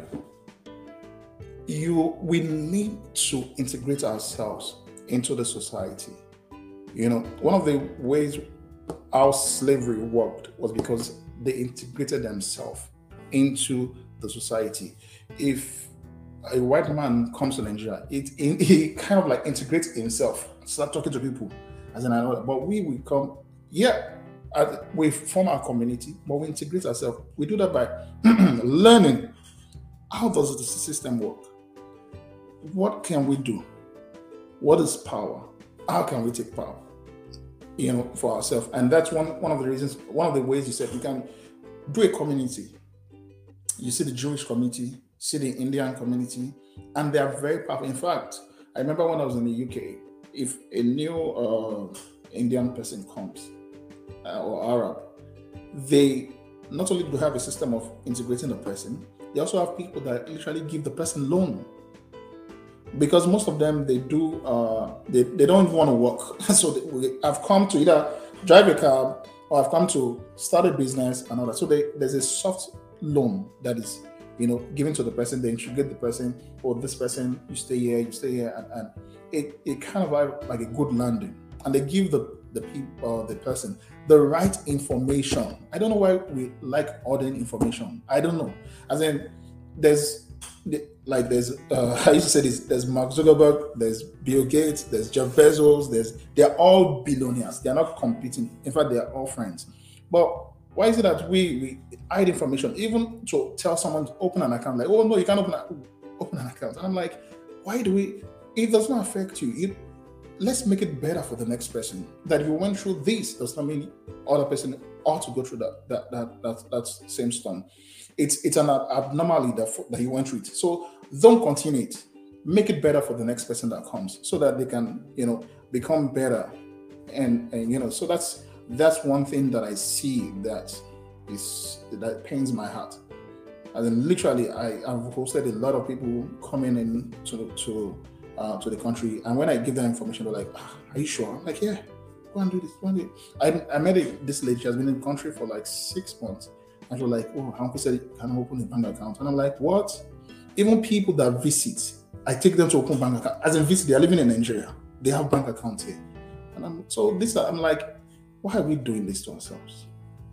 You, we need to integrate ourselves into the society. You know, one of the ways our slavery worked was because they integrated themselves into the society. If a white man comes to Nigeria, it, it he kind of like integrates himself, start talking to people as an another. But we we come, yeah, we form our community, but we integrate ourselves. We do that by learning how does the system work. What can we do? What is power? How can we take power, you know, for ourselves? And that's one, one of the reasons, one of the ways you said we can do a community. You see the Jewish community, see the Indian community, and they are very powerful. In fact, I remember when I was in the U K, if a new uh, Indian person comes uh, or Arab, they not only do have a system of integrating the person, they also have people that literally give the person loan. Because most of them, they do, uh, they, they don't even want to work. So they, I've come to either drive a cab or I've come to start a business and all that. So they, there's a soft loan that is, you know, given to the person. They integrate the person, or this person, you stay here, you stay here. And, and it, it kind of like, like a good landing. And they give the, the people, uh, the person, the right information. I don't know why we like ordering information. I don't know. As in, there's, like there's uh, I used to say this, there's Mark Zuckerberg, there's Bill Gates, there's Jeff Bezos, there's they're all billionaires. They're not competing. In fact, they're all friends. But why is it that we, we hide information, even to tell someone to open an account? Like, oh no, you can't open, a, open an account. I'm like, why do we? It does not affect you. It, let's make it better for the next person. That you went through this does not mean other person ought to go through that that that that, that same storm. It's it's an abnormality that, that you went through it. So don't continue it. Make it better for the next person that comes, so that they can, you know, become better. And and you know, so that's that's one thing that I see that is that pains my heart. And then literally, I have hosted a lot of people coming in to to uh, to the country, and when I give them information, they're like, ah, "Are you sure?" I'm like, "Yeah, go and do this, go and do it." I I met a, this lady. She has been in the country for like six months. And you're like, oh, uncle said, can I open a bank account? And I'm like, what? Even people that visit, I take them to open bank account. As in visit, they're living in Nigeria. They have bank accounts here. And I'm so this, I'm like, why are we doing this to ourselves?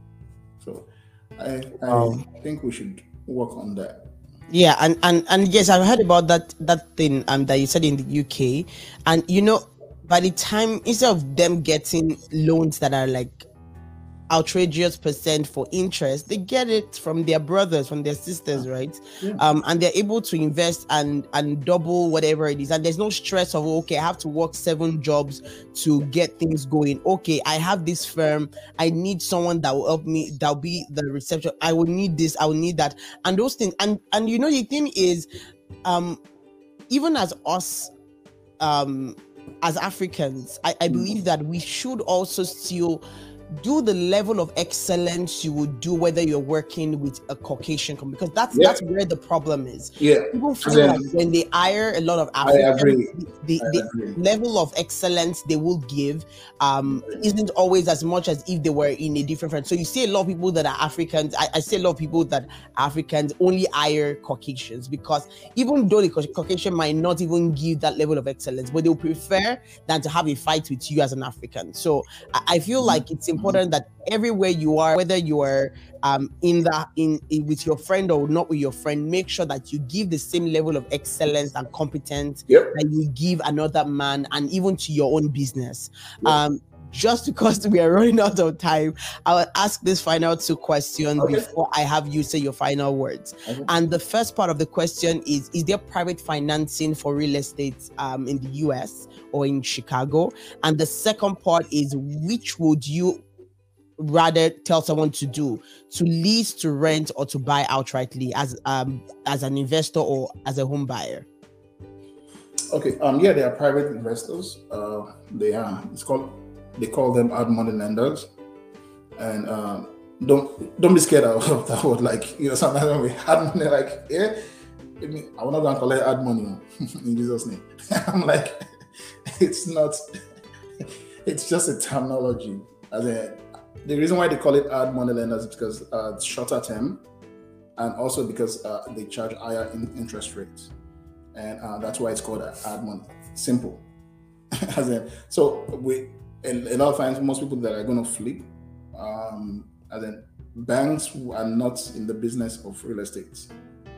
So I, I um, think we should work on that. Yeah, and, and and yes, I've heard about that that thing um that you said in the U K. And you know, by the time, instead of them getting loans that are like outrageous percent for interest, they get it from their brothers, from their sisters, right? Yeah. Um, and they're able to invest and and double whatever it is. And there's no stress of, okay, I have to work seven jobs to get things going. Okay, I have this firm. I need someone that will help me. That'll be the reception. I will need this. I will need that. And those things. And and you know, the thing is, um, even as us, um, as Africans, I, I believe that we should also still do the level of excellence you would do whether you're working with a Caucasian company, because that's Yeah. that's where the problem is. Yeah. People feel Then, like when they hire a lot of I Africans, agree. the, I the agree. level of excellence they will give um, isn't always as much as if they were in a different friend. So you see a lot of people that are Africans. I, I see a lot of people that are Africans only hire Caucasians, because even though the Caucasian might not even give that level of excellence, but they'll prefer than to have a fight with you as an African. So I, I feel Mm-hmm. like it's important that everywhere you are, whether you are um, in the in, in with your friend or not with your friend, make sure that you give the same level of excellence and competence Yep. that you give another man, and even to your own business. Yep. Um, just because we are running out of time, I will ask this final two questions Okay. before I have you say your final words. Okay. And the first part of the question is: Is there private financing for real estate um, in the U S or in Chicago? And the second part is: which would you rather tell someone to do, to lease, to rent, or to buy outrightly as um as an investor or as a home buyer? Okay. Um. Yeah, they are private investors. Uh, they are. It's called. They call them hard money lenders, and um, don't don't be scared of that word. Like, you know, sometimes when we hard money, like, yeah, I mean, I'm not gonna collect hard money in Jesus' name. I'm like, it's not. It's just a terminology. As a, the reason why they call it hard money lenders is because uh, it's shorter term, and also because uh, they charge higher in interest rates, and uh, that's why it's called hard money. Simple. As in, so we. And a lot of times, most people that are going to flip, um, as in banks are not in the business of real estate.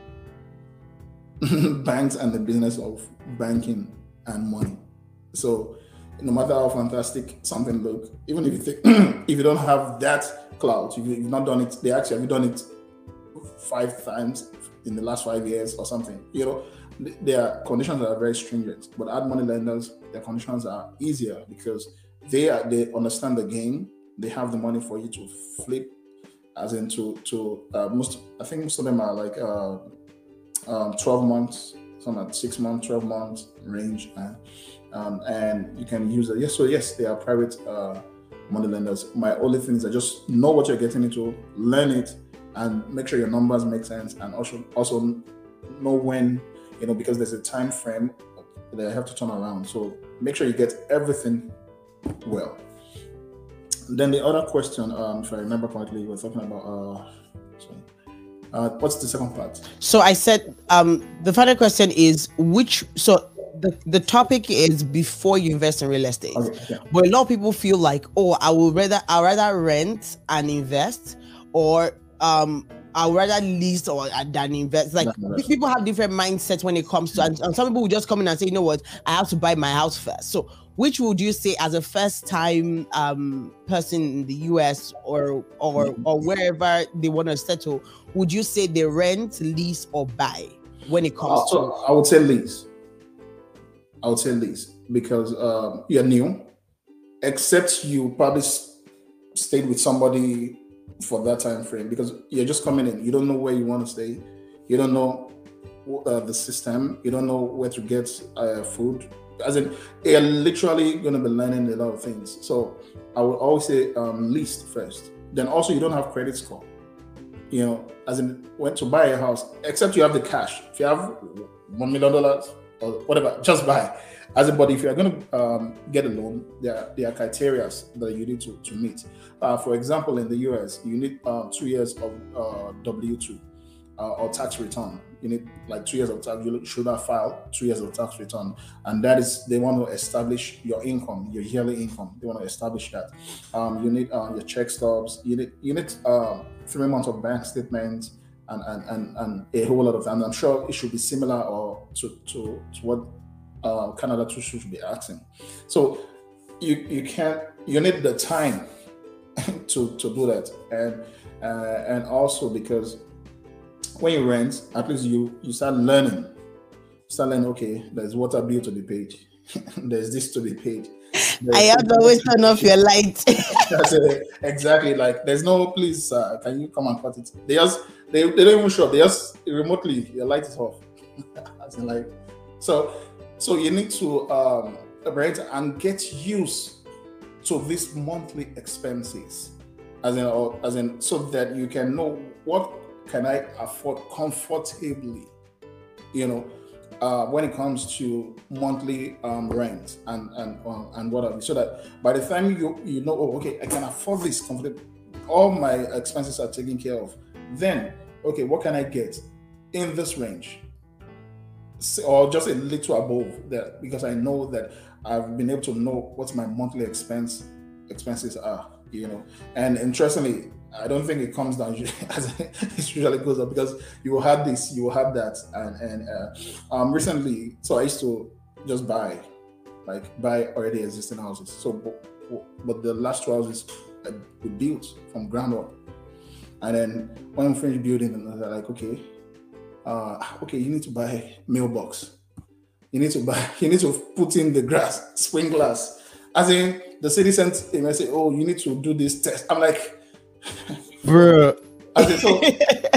Banks are in the business of banking and money. So no matter how fantastic something look, even if you think, if you don't have that clout, if you've not done it, they actually have you done it five times in the last five years or something, you know, their conditions are very stringent. But hard money lenders, their conditions are easier because They are, they understand the game. They have the money for you to flip, as in to to uh, most. I think most of them are like uh, um, twelve months, some at six months, twelve months range, and um, and you can use it. Yes, so yes, they are private uh, money lenders. My only thing is that just know what you're getting into, learn it, and make sure your numbers make sense, and also also know when, you know, because there's a time frame that I have to turn around. So make sure you get everything well. Then the other question, um, if I remember correctly, we were talking about uh, sorry, uh, what's the second part? So I said um, the final question is which. So the, the topic is before you invest in real estate, Okay, yeah. but a lot of people feel like, oh, I will rather I rather rent and invest, or um. I would rather lease or than invest. Like, No, no, no. people have different mindsets when it comes to, and, and some people will just come in and say, you know what, I have to buy my house first. So which would you say, as a first time um, person in the U S or or or wherever they want to settle, would you say they rent, lease, or buy when it comes Uh, so to? I would say lease. I would say lease because um, you're new, except you probably s- stayed with somebody for that time frame, because you're just coming in. You don't know where you want to stay. You don't know uh, the system. You don't know where to get uh, food. As in, you're literally going to be learning a lot of things. So I would always say um, lease first. Then also, you don't have credit score. You know, as in, when to buy a house, except you have the cash. If you have one million dollars or whatever, just buy. As a body, if you are going to um, get a loan, there are, there are criteria that you need to, to meet. Uh, for example, in the U S, you need uh, two years of uh, W two uh, or tax return. You need like two years of tax. You should have filed two years of tax return, and that is, they want to establish your income, your yearly income. They want to establish that. Um, you need uh, your check stubs. You need you need uh, three months of bank statements. And, and, and, and a whole lot of time. I'm sure it should be similar or to, to, to what uh, Canada too should be asking. So you you can't, you need the time to, to do that. And uh, and also because when you rent, at least you, you start learning. Start learning, okay, there's water bill to be paid. There's this to be paid. There's I have to always turn off your light. That's it. Exactly. Like, there's no, please, uh, can you come and cut it? They just, they, they don't even show up. They just remotely, your light is off. As in, like, so, so you need to um, rent and get used to these monthly expenses, as in, or, as in, so that you can know what can I afford comfortably, you know, uh, when it comes to monthly um, rent and and um, and whatever, so that by the time you you know, oh, okay, I can afford this comfortably, all my expenses are taken care of. Then, okay, what can I get in this range, or just a little above that, because I know that I've been able to know what my monthly expense expenses are, you know. And interestingly, I don't think it comes down as it usually goes up, because you will have this, you will have that, and and uh, um recently, so I used to just buy, like buy already existing houses. So, but, but the last two houses uh, we built from ground up, and then when we finished building them, they're like, okay, uh, okay, you need to buy mailbox. You need to buy, you need to put in the grass, sprinklers. As in, the city sent a message, oh, you need to do this test. I'm like, bro. As in, so,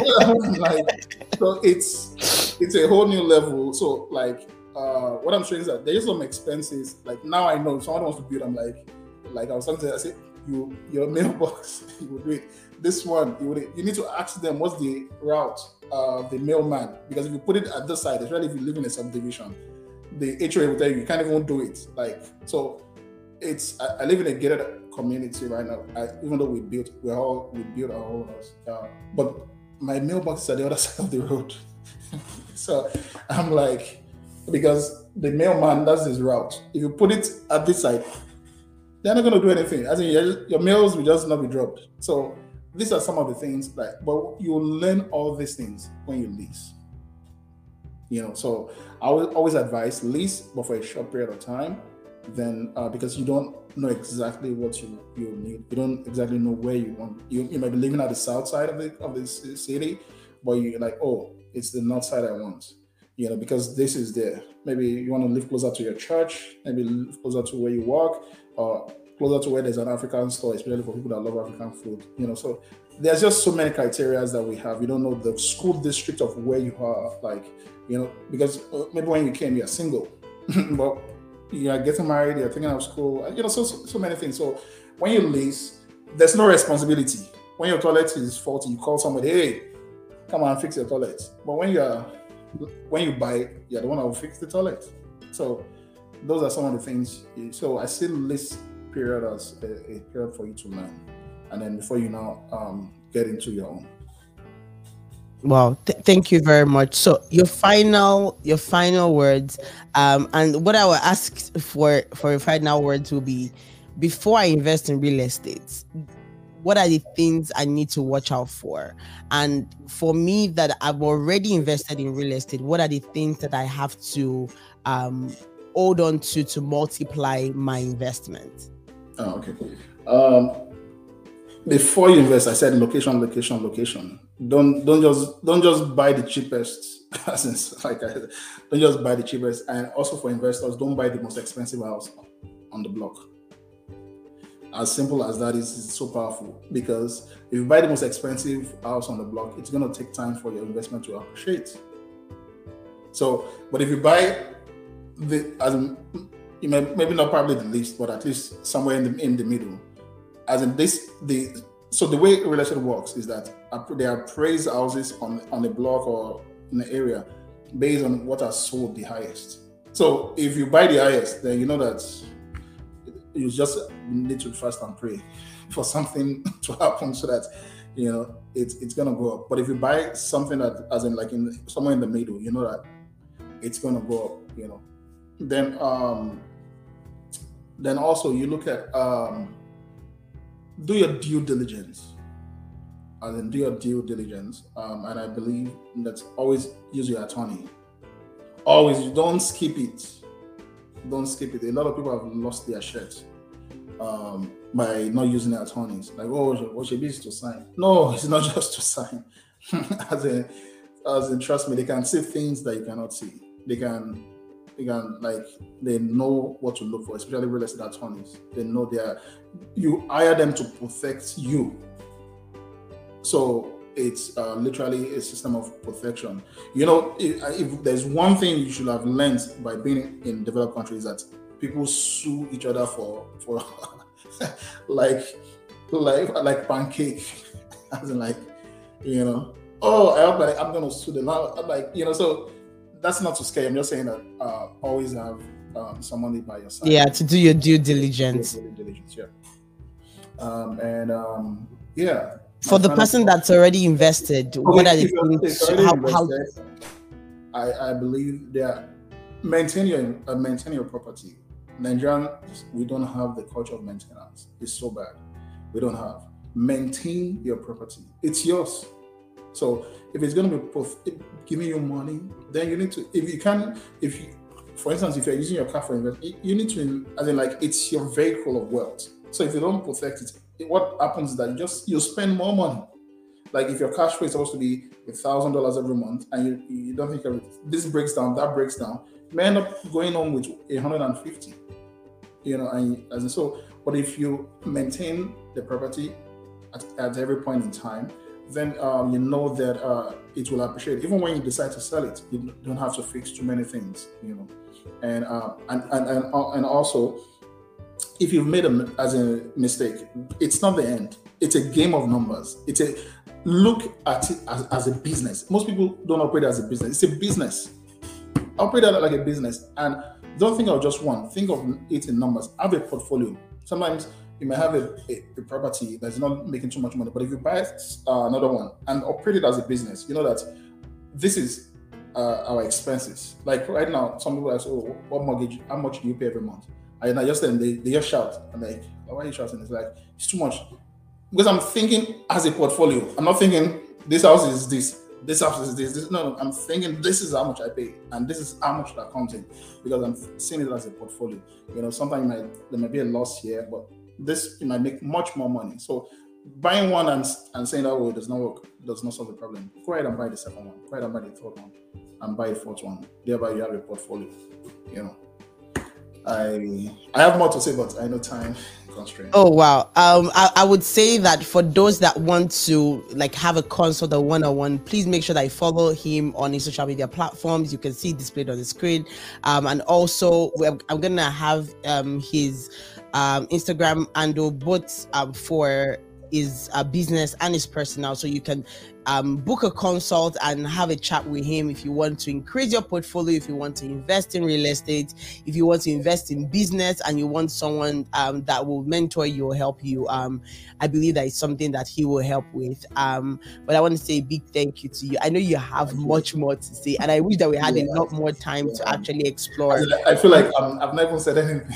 like, so it's it's a whole new level. So like, uh, what I'm saying is that there's some expenses. Like now I know if someone wants to build, I'm like, like I was saying, I say, you your mailbox, you would do it. This one, you would, you need to ask them what's the route of the mailman, because if you put it at this side, especially if you live in a subdivision, the H O A will tell you you can't even do it. Like, so it's I, I live in a gated community right now. I, even though we built, we all we built our own house, uh, but my mailbox is at the other side of the road. So I'm like, because the mailman, that's his route. If you put it at this side, they're not going to do anything. As in, your, your mails will just not be dropped. So these are some of the things, like, but you learn all these things when you lease. You know, so I will always advise lease, but for a short period of time. Then, uh, because you don't know exactly what you you need, you don't exactly know where you want. You, you might be living at the south side of the of the city, but you're like, oh, it's the north side I want. You know, because this is there. Maybe you want to live closer to your church, maybe live closer to where you work, or closer to where there's an African store, especially for people that love African food. You know, so there's just so many criteria that we have. You don't know the school district of where you are, like, you know, because maybe when you came, you're single, but you're getting married, you're thinking of school, you know, so, so so many things. So when you lease, there's no responsibility. When your toilet is faulty, you call somebody, hey, come on, fix your toilet. But when you're when you buy, you're the one that will fix the toilet. So those are some of the things. So I see lease period as a, a period for you to learn, and then before you now um, get into your own. Wow, th- thank you very much. So your final your final words, um, and what I will ask for for your final words will be, before I invest in real estate, what are the things I need to watch out for? And for me, that I've already invested in real estate, what are the things that I have to um, hold on to to multiply my investment? Oh, okay. Um, before you invest, I said location, location, location. Don't don't just don't just buy the cheapest. like I said, don't just buy the cheapest. And also for investors, don't buy the most expensive house on the block. As simple as that is, it's so powerful, because if you buy the most expensive house on the block, it's going to take time for your investment to appreciate. So, but if you buy the, as in, you may maybe not probably the least, but at least somewhere in the in the middle, as in this the so the way real estate works is that they appraise houses on on the block or in the area based on what are sold the highest. So if you buy the highest, then you know that you just need to fast and pray for something to happen, so that you know it's it's gonna go up. But if you buy something that, as in like in somewhere in the middle, you know that it's gonna go up. You know, then um, then also you look at um, do your due diligence, and then do your due diligence. Um, and I believe that always use your attorney. Always, don't skip it. Don't skip it. A lot of people have lost their shirts um, by not using their attorneys. Like, oh, what should be to sign? No, it's not just to sign. as in, as in, trust me, they can see things that you cannot see. They can, they can like, they know what to look for, especially real estate attorneys. They know they are. You hire them to protect you. So it's uh, literally a system of protection. You know, if, if there's one thing you should have learned by being in developed countries, that people sue each other for for like like like pancake, as in like, you know, oh, I hope like I'm gonna sue the law. I'm like, you know, so that's not to scare. I'm just saying that uh, always have um, somebody by your side. Yeah, to do your due diligence. Due diligence, yeah. Um, and um, yeah. For the person that's already invested, okay, what are the things? How, invested, how... I, I believe that maintain your uh, maintain your property. Nigerians, we don't have the culture of maintenance. It's so bad. We don't have. Maintain your property. It's yours. So if it's going to be prof- giving you money, then you need to. If you can, if you, for instance, if you're using your car for investment, you need to, as in like it's your vehicle of wealth. So if you don't protect it, what happens is that you just you spend more money. Like if your cash flow is supposed to be a thousand dollars every month, and you, you don't think of it, this breaks down, that breaks down, you may end up going on with a hundred and fifty. You know, and as in, so. But if you maintain the property at, at every point in time, then um, you know that uh, it will appreciate. Even when you decide to sell it, you don't have to fix too many things. You know, and uh, and and and, and also. If you've made a as a mistake, it's not the end. It's a game of numbers. It's a look at it as, as a business. Most people don't operate as a business. It's a business. Operate it like a business, and don't think of just one. Think of it in numbers. Have a portfolio. Sometimes you may have a, a, a property that's not making too much money, but if you buy uh, another one and operate it as a business, you know that this is uh, our expenses. Like right now, some people ask, "Oh, what mortgage? How much do you pay every month?" And I just then they, they just shout. I'm like, why are you shouting? It's like, it's too much. Because I'm thinking as a portfolio. I'm not thinking this house is this, this house is this, this. No, no, I'm thinking this is how much I pay, and this is how much that comes in. Because I'm seeing it as a portfolio. You know, sometimes might, there might be a loss here, but this you might make much more money. So buying one and, and saying that oh, it does not work, does not solve the problem. Go ahead and buy the second one. Go ahead and buy the third one, and buy the fourth one. Thereby you have a portfolio. You know. I I have more to say, but I know time constraint. Oh wow. Um I, I would say that for those that want to like have a consult or one-on-one, please make sure that you follow him on his social media platforms. You can see displayed on the screen. Um and also we're, I'm gonna have um his um Instagram handle both um for his uh, business and his personal, so you can um, book a consult and have a chat with him if you want to increase your portfolio, if you want to invest in real estate, if you want to invest in business and you want someone um, that will mentor you or help you. um, I believe that is something that he will help with. Um, but I want to say a big thank you to you. I know you have much more to say, and I wish that we had yeah. a lot more time yeah. to actually explore. I feel like um, I've never said anything.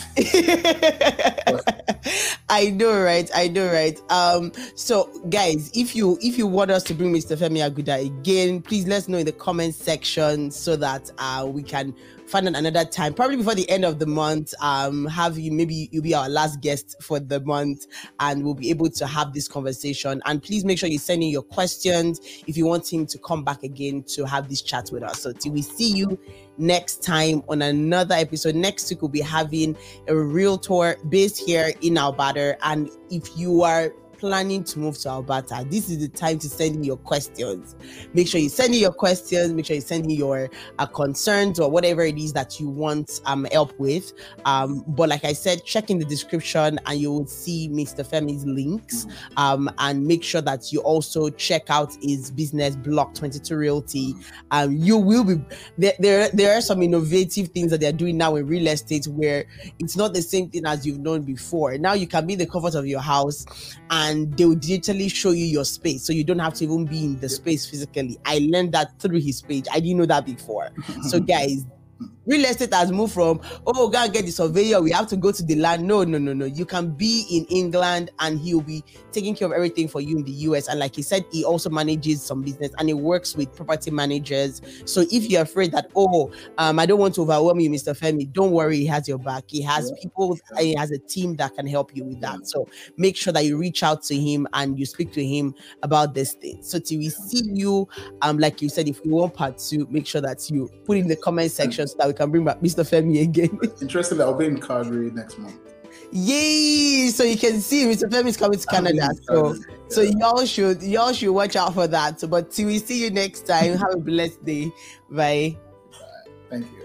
I know, right? I know, right? Um, so guys, if you if you want us to bring Mister Femi Aguda again, please let us know in the comment section so that uh we can find another time, probably before the end of the month. Um, have you maybe you'll be our last guest for the month, and we'll be able to have this conversation. And please make sure you send in your questions if you want him to come back again to have this chat with us. So till we see you next time on another episode. Next week we'll be having a realtor based here in Alberta, and if you are planning to move to Alberta, this is the time to send in your questions. Make sure you send in your questions, make sure you send in your uh, concerns or whatever it is that you want um help with. Um but like I said, check in the description and you will see Mister Femi's links. Um and make sure that you also check out his business, Block twenty-two Realty. Um you will be there, there there are some innovative things that they're doing now in real estate where it's not the same thing as you've known before. Now you can be in the comfort of your house and And they will digitally show you your space, so you don't have to even be in the space physically. I learned that through his page. I didn't know that before. So guys, real estate has moved from, oh, go and get the surveyor, we have to go to the land. No, no, no, no. You can be in England and he'll be taking care of everything for you in the U S. And like he said, he also manages some business and he works with property managers. So if you're afraid that, oh, um, I don't want to overwhelm you, Mister Femi, don't worry, he has your back. He has yeah. people, he has a team that can help you with that. So make sure that you reach out to him and you speak to him about this thing. So till we see you, um, like you said, if you want part two, make sure that you put in the comment section so that we can bring back Mister Femi again. Interestingly, I'll be in Calgary next month. Yay! So you can see Mister Femi is coming to Canada. So, yeah. so y'all should y'all should watch out for that. But till we see you next time, have a blessed day. Bye. Bye. Thank you.